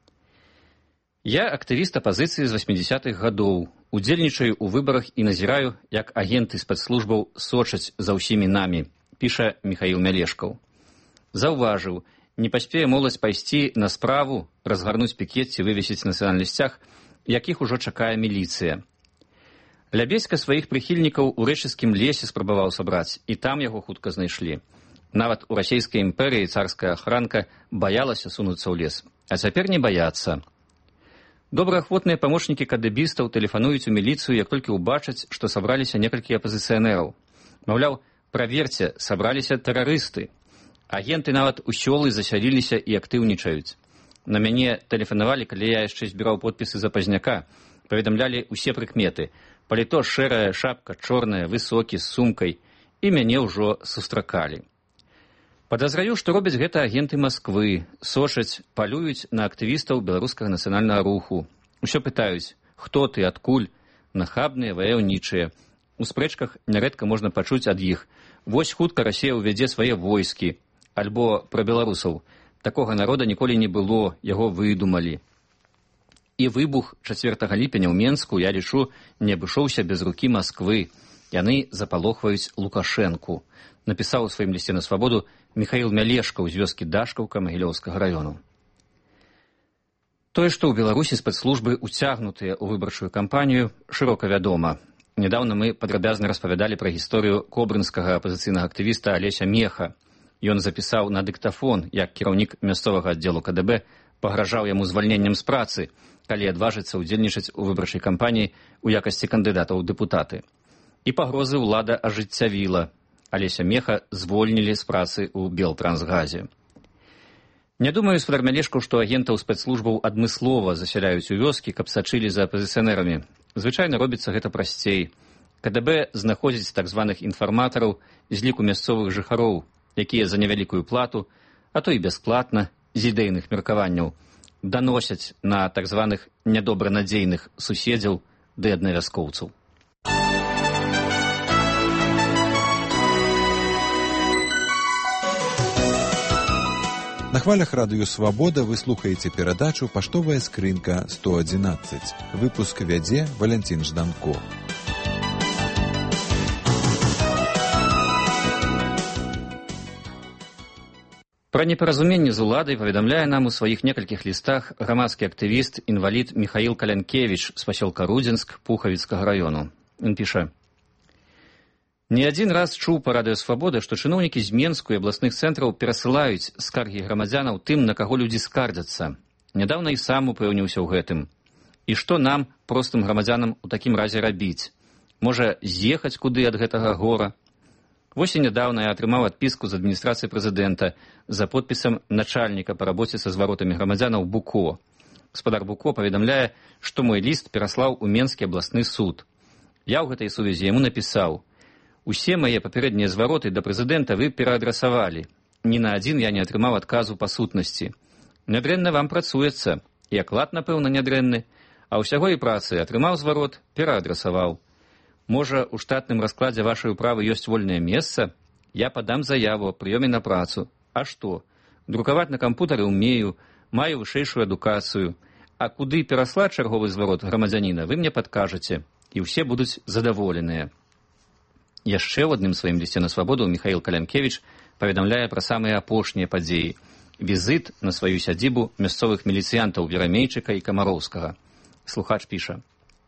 Я актывіст апазіцыі з васьмідзясятых гадоў, удзельнічаю ў выбарах і назіраю, як агенты спецслужбаў сочаць за ўсімі намі, піша Міхаіл Мялешкаў. Заўважыў, не паспее моладзь пайсці на справу, разгарнуць пікет ці вывесіць нацыянальны сцяг, якіх ужо чакае міліцыя. Лябедзька сваіх прыхільнікаў у рэчыцкім лесе спрабаваў сабраць, і там яго хутка знайшлі. Нават у расійскай імперыі царская ахранка баялася сунуцца ў лес, а цяпер не баяцца. Добраахвотныя памочнікі кадэбістаў тэлефануюць у міліцыю, як толькі ўбачаць, што сабраліся некалькі апазіцыянераў. Маўляў, праверце, сабраліся тэрарысты. Агенты нават у сёлы засяліліся і актыўнічаюць. На мяне тэлефанавалі, калі я яшчэ збіраў подпісы за пазняка, паведамлялі ўсе прыкметы. Паліто шэрая, шапка чорная, высокі, з сумкай, і мяне ўжо сустракалі. Падазраю, што робяць гэта агенты Масквы, сочаць, палююць на актывістаў беларускага нацыянальнага руху. Усё пытаюць, хто ты, адкуль, нахабныя, ваяўнічыя. У спрэчках нярэдка можна пачуць ад іх. Вось хутка Расія ўвядзе свае войскі. Альбо пра беларусаў. Такога народа ніколі не было, яго выдумалі. І выбух чацвёртага ліпеня ў Менску, я лічу, не абышоўся без рукі Масквы. Яны запалохваюць Лукашэнку, напісаў у сваім лісце на свабоду Міхаіл Мялешкаў з вёскі Дашкаўка Магілёўскага раёну. Тое, што ў Беларусі спецслужбы уцягнутыя ў выбарчую кампанію, шырока вядома. Нядаўна мы падрабязна распавядалі пра гісторыю кобрынскага апазіцыйнага актывіста Алеся Меха. Ён запісаў на дыктафон, як кіраўнік мясцовага аддзелу ка дэ бэ пагражаў яму звальненнем з працы, калі адважыцца ўдзельнічаць у выбарчай кампаніі ў якасці кандыдата ў дэпутаты. І пагрозы ўлада ажыццявіла. Алеся Меха звольнілі з працы ў Белтрансгазе. Не думаю, спадар Мялешкаў, што агентаў спецслужбаў адмыслова засяляюць у вёскі, каб сачылі за апазіцыянерамі. Звычайна робіцца гэта прасцей. КДБ знаходзіць так званых інфарматараў з ліку мясцовых жыхароў, якія за невялікую плату, а то і бясплатна, з ідэйных меркаванняў, даносяць на так званых нядобранадзейных суседзяў ды аднавяскоўцаў. На хвалях радыё «Свабода» вы слухаеце перадачу «Паштовая скрынка сто адзінаццаць». Выпуск вядзе Валянцін Жданко. Пра непаразуменне з уладай паведамляе нам у сваіх некалькіх лістах грамадскі актывіст, інвалід Міхаіл Калянкевіч з пасёлка Рудзенск Пухавіцкага раёну. Ён піша: «Не адзін раз чуў па радыё «Свабода», што чыноўнікі з Менску і абласных цэнтраў перасылаюць скаргі грамадзянаў тым, на каго людзі скардзяцца. Нядаўна і сам упэўніўся ў гэтым. І што нам, простым грамадзянам, у такім разе рабіць? Можа, з'ехаць куды ад гэтага гора? Вось і нядаўна я атрымаў адпіску з адміністрацыі прэзідэнта за подпісам начальніка па рабоце са зваротамі грамадзянаў Буко. Гаспадар Буко паведамляе, што мой ліст пераслаў у Менскі абласны суд. Я ў гэтай сувязі яму напісаў: «Усе мае папярэднія звароты да прэзідэнта вы пераадрасавалі. Ні на адзін я не атрымаў адказу па сутнасці. Нядрэнна вам працуецца, і аклад, напэўна, нядрэнны, а ўсяго і працы атрымаў зварот, пераадрасаваў. Можа, у штатным раскладзе вашай управы ёсць вольнае месца? Я падам заяву аб прыёме на працу. А што? Друкаваць на кампутары ўмею, маю вышэйшую адукацыю. А куды пераслаць чарговы зварот грамадзяніна, вы мне падкажаце, і ўсе будуць задаволеныя». Яшчэ ў адным сваім лісце на «Свабоду» Міхаіл Калянкевіч паведамляе пра самыя апошнія падзеі. Візіт на сваю сядзібу мясцовых міліцыянтаў Верамейчыка і Камароўскага. Слухач піша: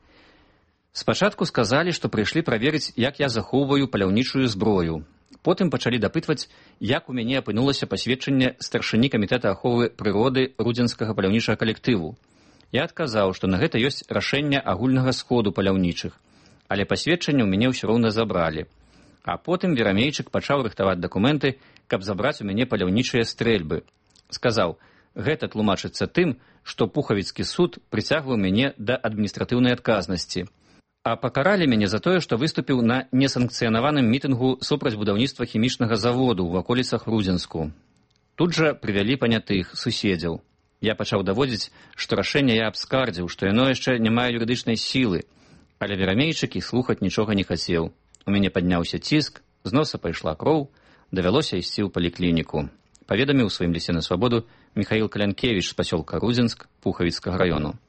«Спачатку сказалі, што прыйшлі праверыць, як я захоўваю паляўнічую зброю. Потым пачалі дапытваць, як у мяне апынулася пасведчанне старшыні камітэта аховы прыроды рудзенскага паляўнічага калектыву. Я адказаў, што на гэта ёсць рашэнне агульнага сходу паляўнічых, але пасведчанне ў мяне ўсё роўна забралі. А потым Верамейчык пачаў рыхтаваць дакументы, каб забраць у мяне паляўнічыя стрэльбы. Сказаў, гэта тлумачыцца тым, што Пухавіцкі суд прыцягваў мяне да адміністратыўнай адказнасці. А пакаралі мяне за тое, што выступіў на несанкцыянаваным мітынгу супраць будаўніцтва хімічнага заводу ў ваколіцах Рудзенску. Тут жа прывялі панятых суседзяў. Я пачаў даводзіць, што рашэнне я абскардзіў, што яно яшчэ не мае юрыдычнай сілы. Але Верамейчык і слухаць нічога не хацеў. У мяне падняўся ціск, з носа пайшла кроў, давялося ісці ў паліклініку. Паведаміў у сваім лісце на «Свабоду» Міхаіл Калянкевіч з пасёлка Рудзенск Пухавіцкага раёну.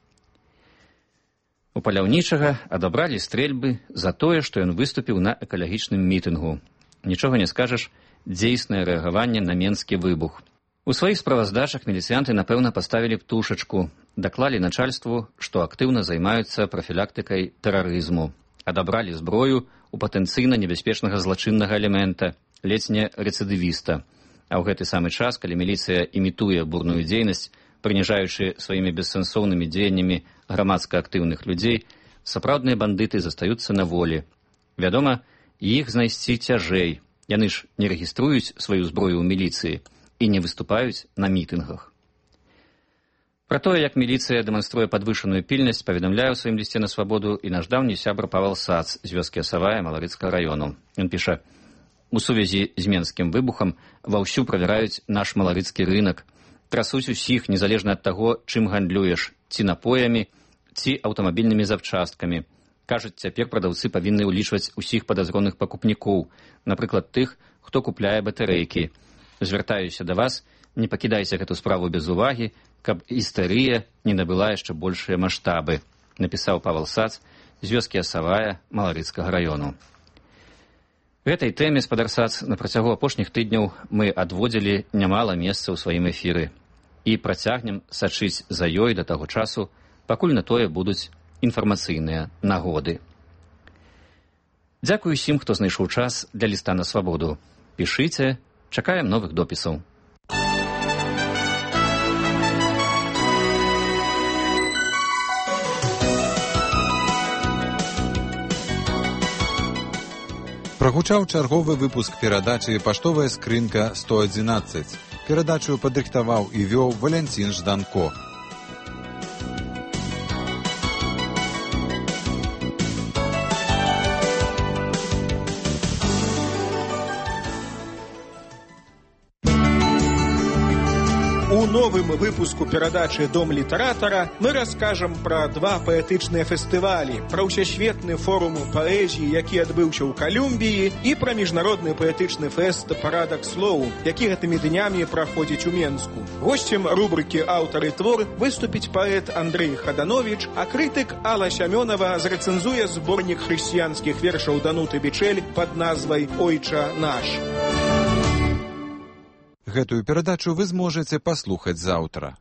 У паляўнічага адабралі стрэльбы за тое, што ён выступіў на экалагічным мітынгу. Нічога не скажаш, дзейснае рэагаванне на менскі выбух. У сваіх справаздачах міліцыянты, напэўна, паставілі птушачку, даклалі начальству, што актыўна займаюцца прафілактыкай тэрарызму, адабралі зброю у патэнцыйна небяспечнага злачыннага элемента, ледзь не рэцыдывіста. А ў гэты самы час, калі міліцыя імітуе бурную дзейнасць, прыніжаючы сваімі бессэнсоўнымі дзеяннямі грамадска актыўных людзей, сапраўдныя бандыты застаюцца на волі. Вядома, іх знайсці цяжэй. Яны ж не рэгіструюць сваю зброю ў міліцыі і не выступаюць на мітынгах. Пра тое, як міліцыя дэманструе падвышаную пільнасць, паведамляе ў сваім лісце на «Свабоду» і наш даўні сябра Павел Сац з вёскі Асавая Маларыцкага раёну. Ён піша: «У сувязі з менскім выбухам ваўсю правяраюць наш маларыцкі рынак, трасуць усіх, незалежна ад таго, чым гандлюеш, ці напоямі, ці аўтамабільнымі запчасткамі. Кажуць, цяпер прадаўцы павінны ўлічваць усіх падазроных пакупнікоў, напрыклад, тых, хто купляе батарэйкі. Звяртаюся да вас, не пакідайце гэту справу без увагі, каб істэрыя не набыла яшчэ большыя маштабы», напісаў Павел Сац з вёскі Асавая Маларыцкага раёну. Гэтай тэме, спадар Сац, на працягу апошніх тыдняў мы адводзілі нямала месца ў сваім эфіры і працягнем сачыць за ёй да таго часу, пакуль на тое будуць інфармацыйныя нагоды. Дзякую усім, хто знайшоў час для ліста на «Свабоду». Пішыце, чакаем новых допісаў. Прагучаў чарговы выпуск перадачы «Паштовая скрынка сто адзінаццаць». Перадачу падрыхтаваў і вёў Валянцін Жданко. У новым выпуску перадачы «Дом літаратара» мы раскажам пра два паэтычныя фестывалі, пра ўсесветны форум паэзіі, які адбыўся ў Калумбіі, і пра міжнародны паэтычны фэст «Парадак слоў», які гэтымі днямі праходзіць у Менску. Госцем рубрыкі «Аўтар і твор» выступіць паэт Андрэй Хаданович, а крытык Алла Сямёнова зрэцэнзуе зборнік хрысціянскіх вершаў Дануты Бичэль пад назвай «Ойча наш». Гэтую перадачу вы зможаце паслухаць заўтра.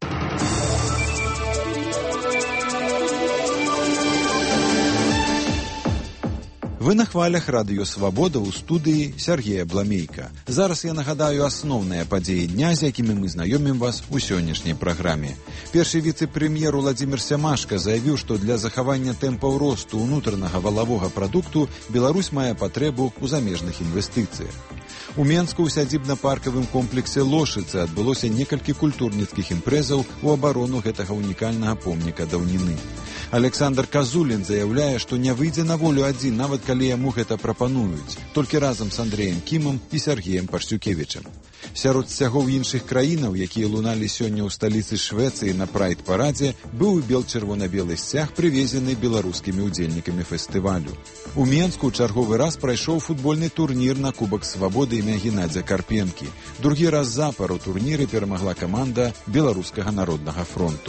Вы на хвалях радыё «Свабода» ў студыі Сергея Бламейка. Зараз я нагадаю асноўныя падзеі дня, з якімі мы знаёмім вас у сённяшняй праграме. Першы віцэ-прэм'ер Уладзімір Сямашка заявіў, што для захавання тэмпаў росту ўнутранага валавога прадукту Беларусь мае патрэбу ў замежных інвестыцыях. У Менску ў сядзібна-паркавым комплексе «Лошыцы» адбылося некалькі культурніцкіх імпрэзаў у абарону гэтага унікальнага помніка даўніны. Александр Казулін заяўляе, што не выйдзе на волю адзін, нават калі яму гэта прапануюць, толькі разам з Андрэем Кімам і Сергеем Парсюкевічам. Сярод сцягоў іншых краінаў, якія луналі сёння ў сталіцы Швецыі на прайд-парадзе, быў і бел-чырвона-белы сцяг, прывезены беларускімі ўдзельнікамі фестывалю. У Менску чарговы раз прайшоў футбольны турнір на Кубак Свабоды імя Геннадзя Карпенкі. Другі раз запар у турніры перамагла каманда Беларускага народнага фронту.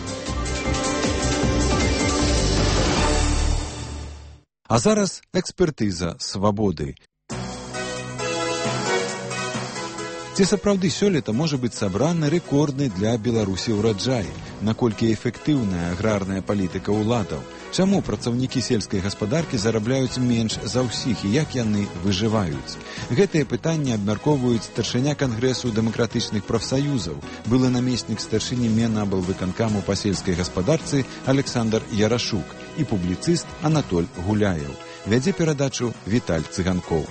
А зараз экспертыза «Свабоды». Ці сапраўды сёлета можа быць сабраны рэкордны для Беларусі ўраджай? Наколькі эфектыўная аграрная палітыка ўладаў? Чаму працаўнікі сельскай гаспадаркі зарабляюць менш за ўсіх і як яны выжываюць? Гэтыя пытанні абмяркоўваюць старшыня Кангрэсу дэмакратычных прафсаюзаў, былы намеснік старшыні Менаблвыканкаму па сельскай гаспадарцы Александр Ярашук і публіцыст Анатоль Гуляеў. Вядзе перадачу Віталь Цыганкоў.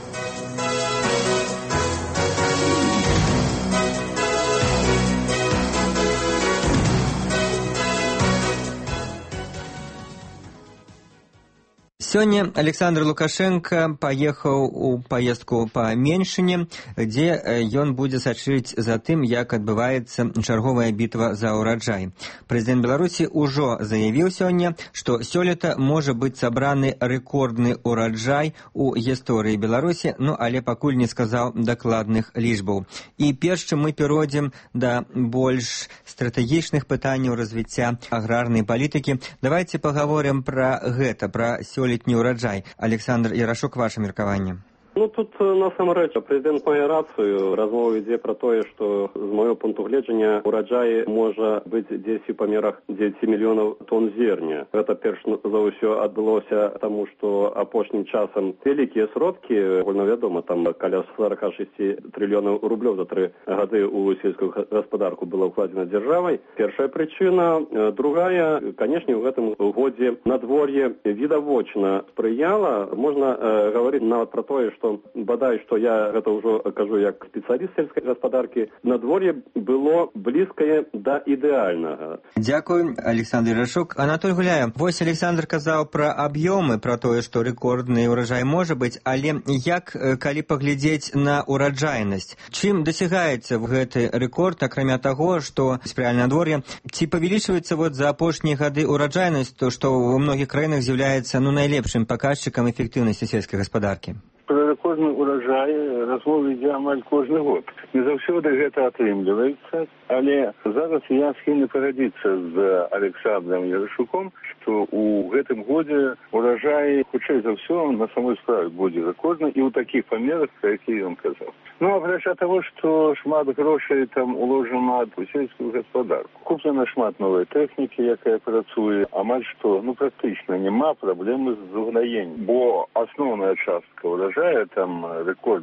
Сёння Александр Лукашенко паехаў у паездку па Меншыне, дзе ён будзе сачыць за тым, як адбываецца чарговая бітва за ўраджай. Прэзідэнт Беларусі ўжо заявіў сёння, што сёлета можа быць сабраны рэкордны ўраджай у гісторыі Беларусі, ну але пакуль не сказаў дакладных лічбаў. І перш чым мы перайдзем да больш стратэгічных пытанняў развіцця аграрнай палітыкі, давайце пагаворым пра гэта, пра сёлетні урожай. Александр Ярашук, ваше меркаванне. Ну, тут, насамрэч, прэзідэнт мае рацыю. Размова ідзе пра тое, што з маёго пункту гледжання ураджай можа быць дзесь у памерах дзесяць мільёнаў тонн зерня. Гэта перш за ўсё адбылося таму, што апошнім часам вялікія сродкі, агульнавядома, там каля сорок шесть трыльёнаў рублёў за тры гады ў сельскую гаспадарку было ўкладзена дзяржавай. Першая прычына. Другая, канешне, у гэтым годзе надвор'е відавочна спрыяла. Можна э, гаварыць нават пра тое, што бадай, што я гэта ўжо кажу як спецыяліст сельскай гаспадаркі, надвор'е было блізкае да ідэальнага. Дзякуй, Александр Ярашук. Анатоль Гуляев, вось Александр казаў пра аб'ёмы, пра тое, што рэкордны ўраджай можа быць, але як, калі паглядзець на ўраджайнасць? Чым дасягаецца гэты рэкорд, акрамя таго, што спрыяльнае надвор'е? Ці павялічваецца вот за апошнія гады ўраджайнасць, то, што ў многіх краінах з'яўляецца ну, найлепшым паказчыкам эфектыўнасці сельскай гаспадаркі? Пра рэкордны ўраджай размова ідзе амаль кожны год. Не заўсёды гэта атрымліваецца, але зараз я схільны пагадзіцца з Александром Ярашуком, што ў гэтым годзе ўраджай, хутчэй за ўсё, на самой справе будзе рэкордны і ў такіх памерах, пра якія ён казаў. Ну, апрача таго, што шмат грошай там уложана ў сельскую гаспадарку. Куплена шмат новай тэхнікі, якая працуе, амаль што, ну, практычна няма праблемы з угнаеннем, бо асноўная частка ўраджая, там рэкордных ураджай,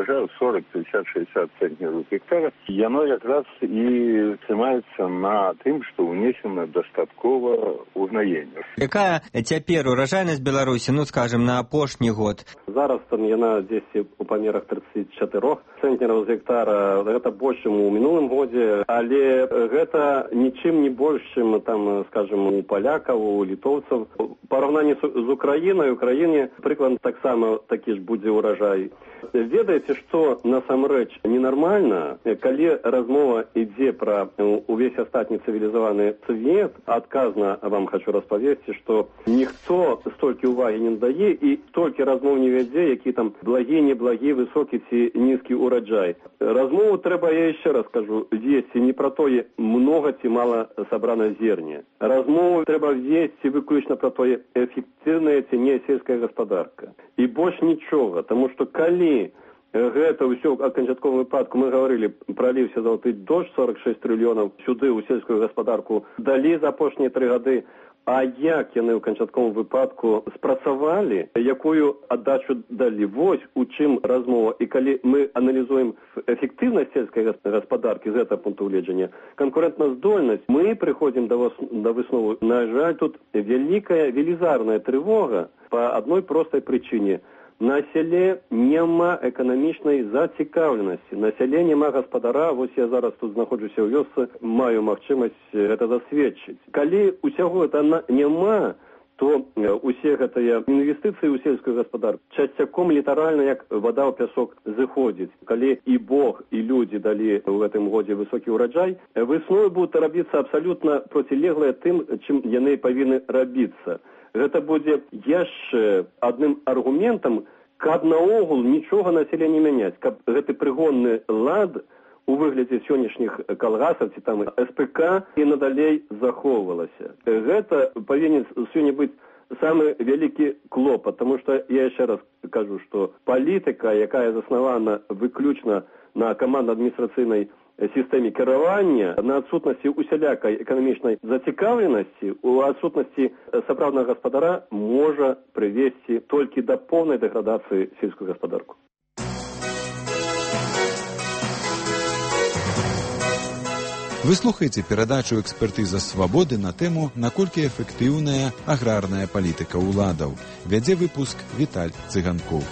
урожаю сорок, пятьдесят, шестьдесят центнеров гектара, яно якраз і трымаецца на тым, што ўнесена дастаткова ўгнаення. Якая цяпер урожайнасць Беларусі, ну, скажем, на апошні год? Зараз там яна дзесьці у памерах тридцать четыре центнеров з гектара. Гэта больш, чым у мінулым годзе, але гэта нічым не больш, чым там, скажем, у палякаў, у літоўцаў. Параўнанні з Украінай, Украіне прыклад таксама такі ж будзе ўражай. Ведаеце, што насамрэч ненармальна, калі размова ідзе пра увесь астатні цывілізаваны свет, адказна вам хочу распавесці, што ніхто столькі ўвагі не надае і столькі размоў не вядзе, які там благі, неблагі, высокі ці нізкі ўраджай. Размову трэба, я яшчэ раз кажу, весці не пра тое, многа ці мала сабрана зерня. Размову трэба весці выключна пра тое, эфектыўная ці не сельская гаспадарка. І больш нічога, таму што калі гэта ўсё ў канчатковым выпадку, мы гаварылі, праліўся залаты дождж, сорок шесть трыльёнаў сюды ў сельскую гаспадарку далі за апошнія тры гады, а як яны ў канчатковым выпадку спрацавалі, якую аддачу далі? Вось у чым размова. І калі мы аналізуем эфектыўнасць сельскай гаспадаркі з гэтага пункту гледжання, канкурэнтназдольнасць, мы прыходзім да выснову. На жаль, тут вялікая велізарная трывога па адной простай прычыне. На сяле няма эканамічнай зацікаўленасці, на сяле няма гаспадара, вось я зараз тут знаходжуся ў вёсцы, маю магчымасць гэта засведчыць. Калі усяго гэта няма, то усе гэтыя інвестыцыі ў сельскую гаспадарку часцяком літаральна як вада ў пясок зыходзіць. Калі і Бог, і людзі далі ў гэтым годзе высокі ўраджай, весною будуць рабіцца абсалютна процілеглыя тым, чым яны павінны рабіцца. Гэта будзе яшчэ адным аргументам, каб наогул нічога на селе не мяняць, каб гэты прыгонны лад у выглядзе сённяшніх калгасаў ці там эс пэ ка і надалей захоўвалася. Гэта павінен сёння быць самы вялікі клопат, таму што я яшчэ раз кажу, што палітыка, якая заснавана выключна на камандна-адміністрацыйнай сістэме кіравання, на адсутнасці усялякай эканамічнай зацікаўленасці, у адсутнасці сапраўднага гаспадара можа прывесці толькі да поўнай дэградацыі сельскую гаспадарку. Вы слухаеце перадачу «Экспертыза свабоды» на тэму «Наколькі эфектыўная аграрная палітыка ўладаў». Вядзе выпуск Віталь Цыганкоў.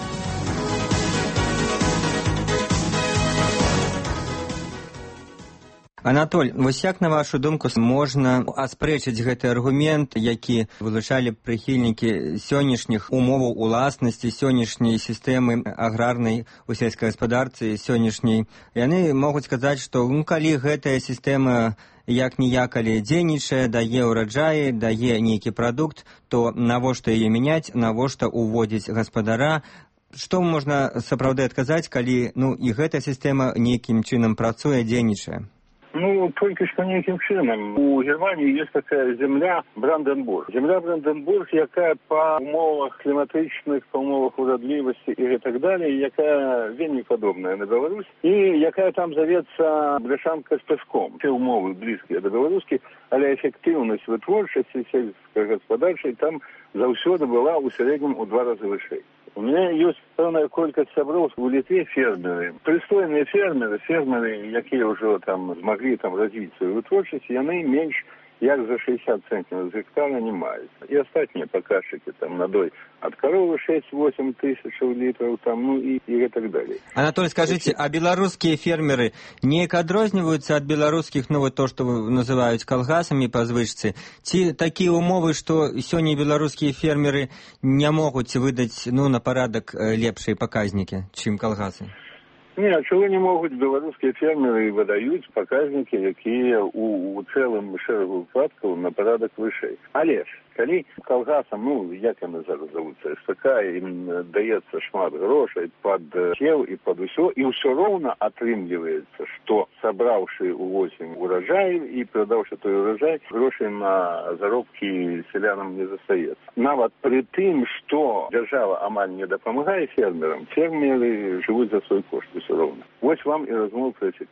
Анатоль, вось як, на вашу думку, можна аспрэчыць гэты аргумент, які вылучалі прыхільнікі сённяшніх умоваў уласнасці, сённяшняй сістэмы аграрнай у сельскай гаспадарцы, сённяшняй. Яны могуць сказаць, што ну, калі гэтая сістэма як-ніяк, але дзейнічае, дае ўраджаі, дае нейкі прадукт, то навошта яе мяняць, навошта уводзіць гаспадара? Што можна сапраўды адказаць, калі ну, і гэтая сістэма нейкім чынам працуе, дзейнічае? Ну, только что неким чином. У Германии есть такая земля Бранденбург. Земля Бранденбург, якая по умовах климатичных, по умовах уродливости и так далее, якая вельми подобная на Беларусь, и якая там зовется бляшанка с песком. Все умовы близкие до белорусских, але эффективность вытворчасти сельскохозяйственной там заўсёды была у среднем у два раза выше. У меня есть певная колькость сяброў у Литве фермеры. Пристойные фермеры, фермеры, якія уже там смогли там развить свою вытворчасць, яны меньш як за шестьдесят центнеров з гектара не маюць. И остатние показчики там надой от коровы шесть-восемь тысяч литров там, ну и, и так далее. Анатолий, скажите, а белорусские фермеры неяк адрозніваюцца от белорусских, ну вот то, что называют колгасами по звычцы? Ці такие умовы, что сёння белорусские фермеры не могуць выдаць ну, на парадак лепшие показники, чым колгасы? Не, а чего не могут белорусские фермеры выдают показники, якія у, у цэлым шэрагу выпадкаў на парадак вышэй. Але ж, калі калгасам, ну, як яны зараз завуцца, эс пэ ка, ім даецца шмат грошай пад сеў і пад усё, і ўсё роўна атрымліваецца, што сабраўшы увосень ураджай і прадаўшы той ураджай, грошай на заробкі селянам не застаецца. Нават пры тым, што дзяржава амаль не дапамагае фермерам, фермеры жывуць за свой кошт. Вось вам і размова пра эфектыўнасць.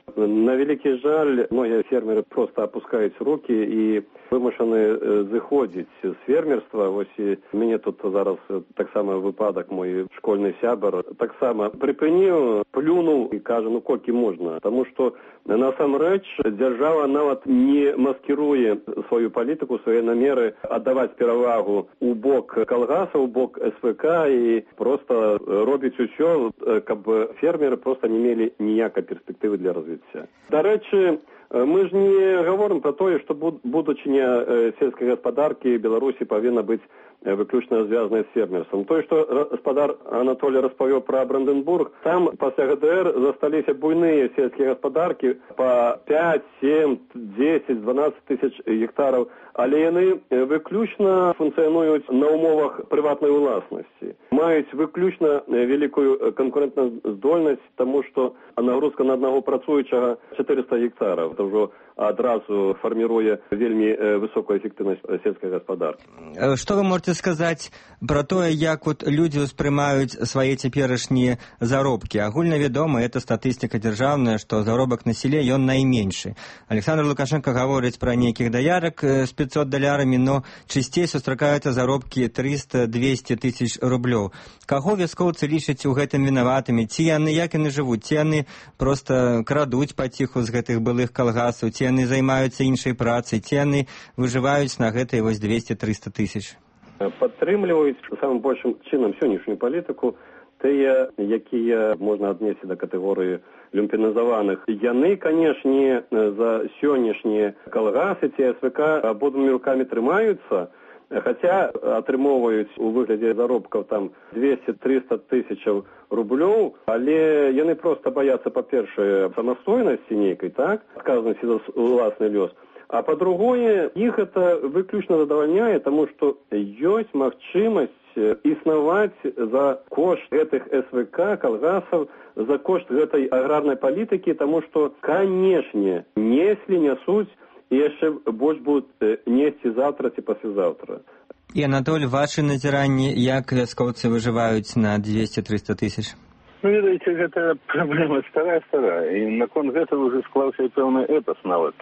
На вялікі жаль, многія фермеры проста апускаюць рукі і вымушаны зыходзіць з фермерства. Вось і мяне тут зараз таксама выпадак, мой школьны сябар таксама прыпыніў, плюнуў і кажа, ну колькі можна. Таму што насамрэч дзяржава нават не маскіруе сваю палітыку, свае намеры аддаваць перавагу у бок калгаса, у бок эс вэ ка і проста робіць усё, каб фермеры проста не мелі ніякай перспектывы для развіцця. Дарэчы, мы ж не говорим про тое, што будучыня сельскай гаспадаркі Беларусі павінна быць выключна звязанай з фермерствам. Тое, што гаспадар Анатолій распавёў пра Бранденбург, там пасля гэ дэ эр засталіся буйныя сельскія гаспадаркі па пяць, сем, дзесяць, дванаццаць тысяч гектараў, але яны выключна функцыянуюць на умовах прыватнай уласнасці. Маюць выключна вялікую канкурэнтназдольнасць, таму што нагрузка на аднаго працуючага чатырыста гектараў. Это ўжо адразу фарміруе вельмі высокую эфектыўнасць сельскай гаспадаркі. Што вы можете сказаць пра тое, як вот людзі ўспрымаюць свае цяперашнія заробкі? Агульна вядома, это статыстыка дзяржаўная, што заробак на селе ён найменшы. Александр Лукашенко гаворыць пра нейкіх даярак з пятьсот далярамі, но чысцей сустракаюцца заробкі триста-двести тысяч рублёў. Каго вяскоўцы лічаць у гэтым вінаватымі? Ці яны, як яны жывуць? Ці яны проста крадуць паціху з гэтых былых калгасаў? Ці яны займаюцца іншай працай? Ці яны выжываюць на гэтай вось двести-триста тысяч? Падтрымліваюць самым большым чынам сённяшнюю палітыку тыя, якія можна аднесці да катэгорыі люмпінізаваных. Яны, канешне, за сённяшнія калгасы ці эс вэ ка абодвумі рукамі трымаюцца, хаця атрымоўваюць у выглядзе заробкаў там двести-триста тысячаў рублёў, але яны проста баяцца, па-першае, самастойнасці нейкай, так, адказнасці за ўласны лёс. А па-другое, іх это выключна задавальняе, таму што ёсць магчымасць існаваць за кошт гэтых эс вэ ка, калгасаў, за кошт гэтай аграрнай палітыкі, таму што, канешне, неслі, нясуць і яшчэ больш будуць несці заўтра ці паслязаўтра. І, Анатоль, вашы назіранні, як вяскоўцы выжываюць на двести-триста тысяч? Ну, ведаеце, гэта праблема старая-старая, і наконт гэтага ўжо склаўся пэўны эпас нават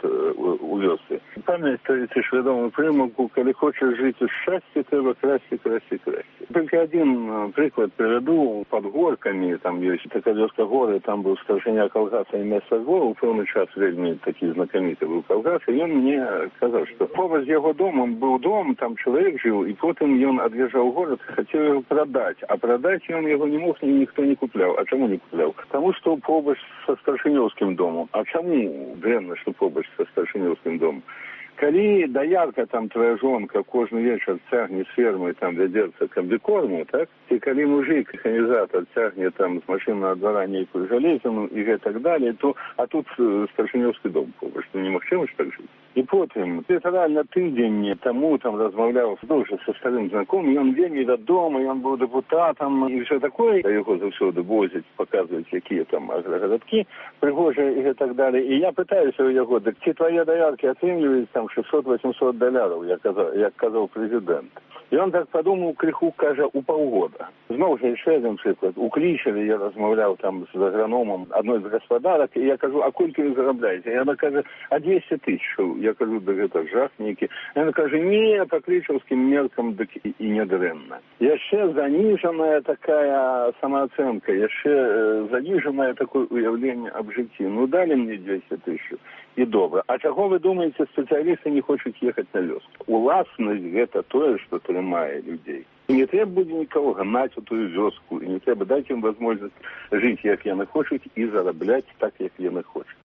у вёсцы. Памятаеце ж вядомую прымаўку, калі хочаш жыць у шчасці, трэба красці, красці, красці. Толькі адзін прыклад прывяду. Пад горкамі, там ёсць такая вёска горы, там быў старшыня калгаса і месца гор, у пэўны час вельмі такі знакаміты быў калгас, і ён мне казаў, што побач з яго домам быў дом, там чалавек жыў, і потым ён ад'язджаў горад, хацеў яго прадаць, а прадаць ён яго не мог, ніхто не купляў. А чаму не купляў? Таму што побач са старшынёўскім домом. А чаму дрэнна, што побач са старшынёўскім домом? Калі даярка, там, твоя жонка кожны вечар цягне з фермы, там, вядзецца камбікорму, так? І калі мужик, механізатор, цягне там з машыннага двара нейкую жалезіну і гэтак далей, то, а тут старшынёўскі дом побач, то немагчыма ж так жыць. І потым, літаральна тыдзень таму там размаўляў дуже са старым знакомым, ён вельмі вядомы, ён быў дэпутатам і ўсё такое, а яго заўсёды возяць, паказваюць, якія там аграгарадкі прыгожыя і гэтак далей. І я пытаюся ў яго, дык ці твае даяркі ацэньваюць там шестьсот-восемьсот даляраў, як казаў, як казаў прэзідэнт. І он так падумаў крыху, кажа, у паўгода. Зноў жа яшчэ адзін прыклад. Уклічалі, я размаўляў там з аграномам адной з гаспадарак, і я кажу, а колькі вы зарабляеце? Яна кажа, а двести тысячаў. Я кажу, да гэта жах нейкі. Яна кажа, не, па клічаўскім меркам дык і, і не дрэнна. Яшчэ заніжаная такая самаацэнка, яшчэ заніжанае такое уяўленне аб жыцці. Ну, далі мне двести тысяч. І добра. А чаго вы думаеце, спецыялісты не хочуць ехаць на лёс? Уласнасць гэта тое, што трымае людзей. І не трэба будзе нікого гнаць у тую вёску, і не трэба даць ім возможнасць жыць, як яны хочуць, і зарабляць так, як яны хочуць.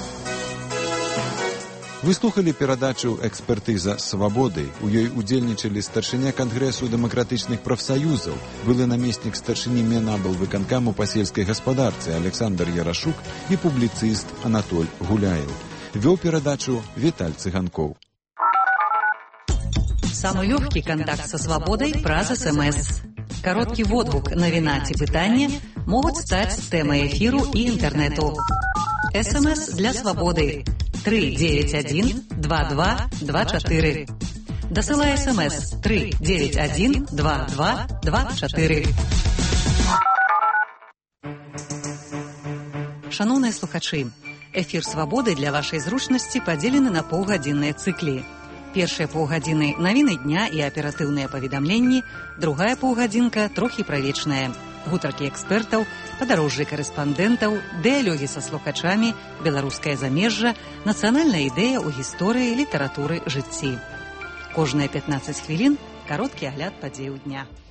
Вы слухали перадачу «Экспертыза свабоды». У ёй удзельнічалі старшыня Кангрэсу дэмакратычных прафсаюзаў, былы намеснік старшыні Менаблвыканкаму па сельскай гаспадарцы Александр Ярашук і публіцыст Анатоль Гуляев. Вёў перадачу Віталь Цыганкоў. Самый легкий контакт со свободой праз СМС. Короткий водгук, навіна ці пытанне могуць стаць тэмай эфіру і інтэрнэту. СМС для свободы три девять один два два два четыре. Дасылай СМС три девять один два два два четыре. Шановныя слухачы, Эфір «Свабоды» для вашай зручнасці падзелены на паўгадзінныя цыклі. Першыя паўгадзіны – навіны дня і аператыўныя паведамленні, другая паўгадзінка – трохі правечная. Гутаркі экспертаў, падарожжы карэспандэнтаў, дыялогі са слухачамі, беларускае замежжа, нацыянальная ідэя ў гісторыі, літаратуры, жыцці. Кожныя пятнаццаць хвілін – кароткі агляд падзеяў дня.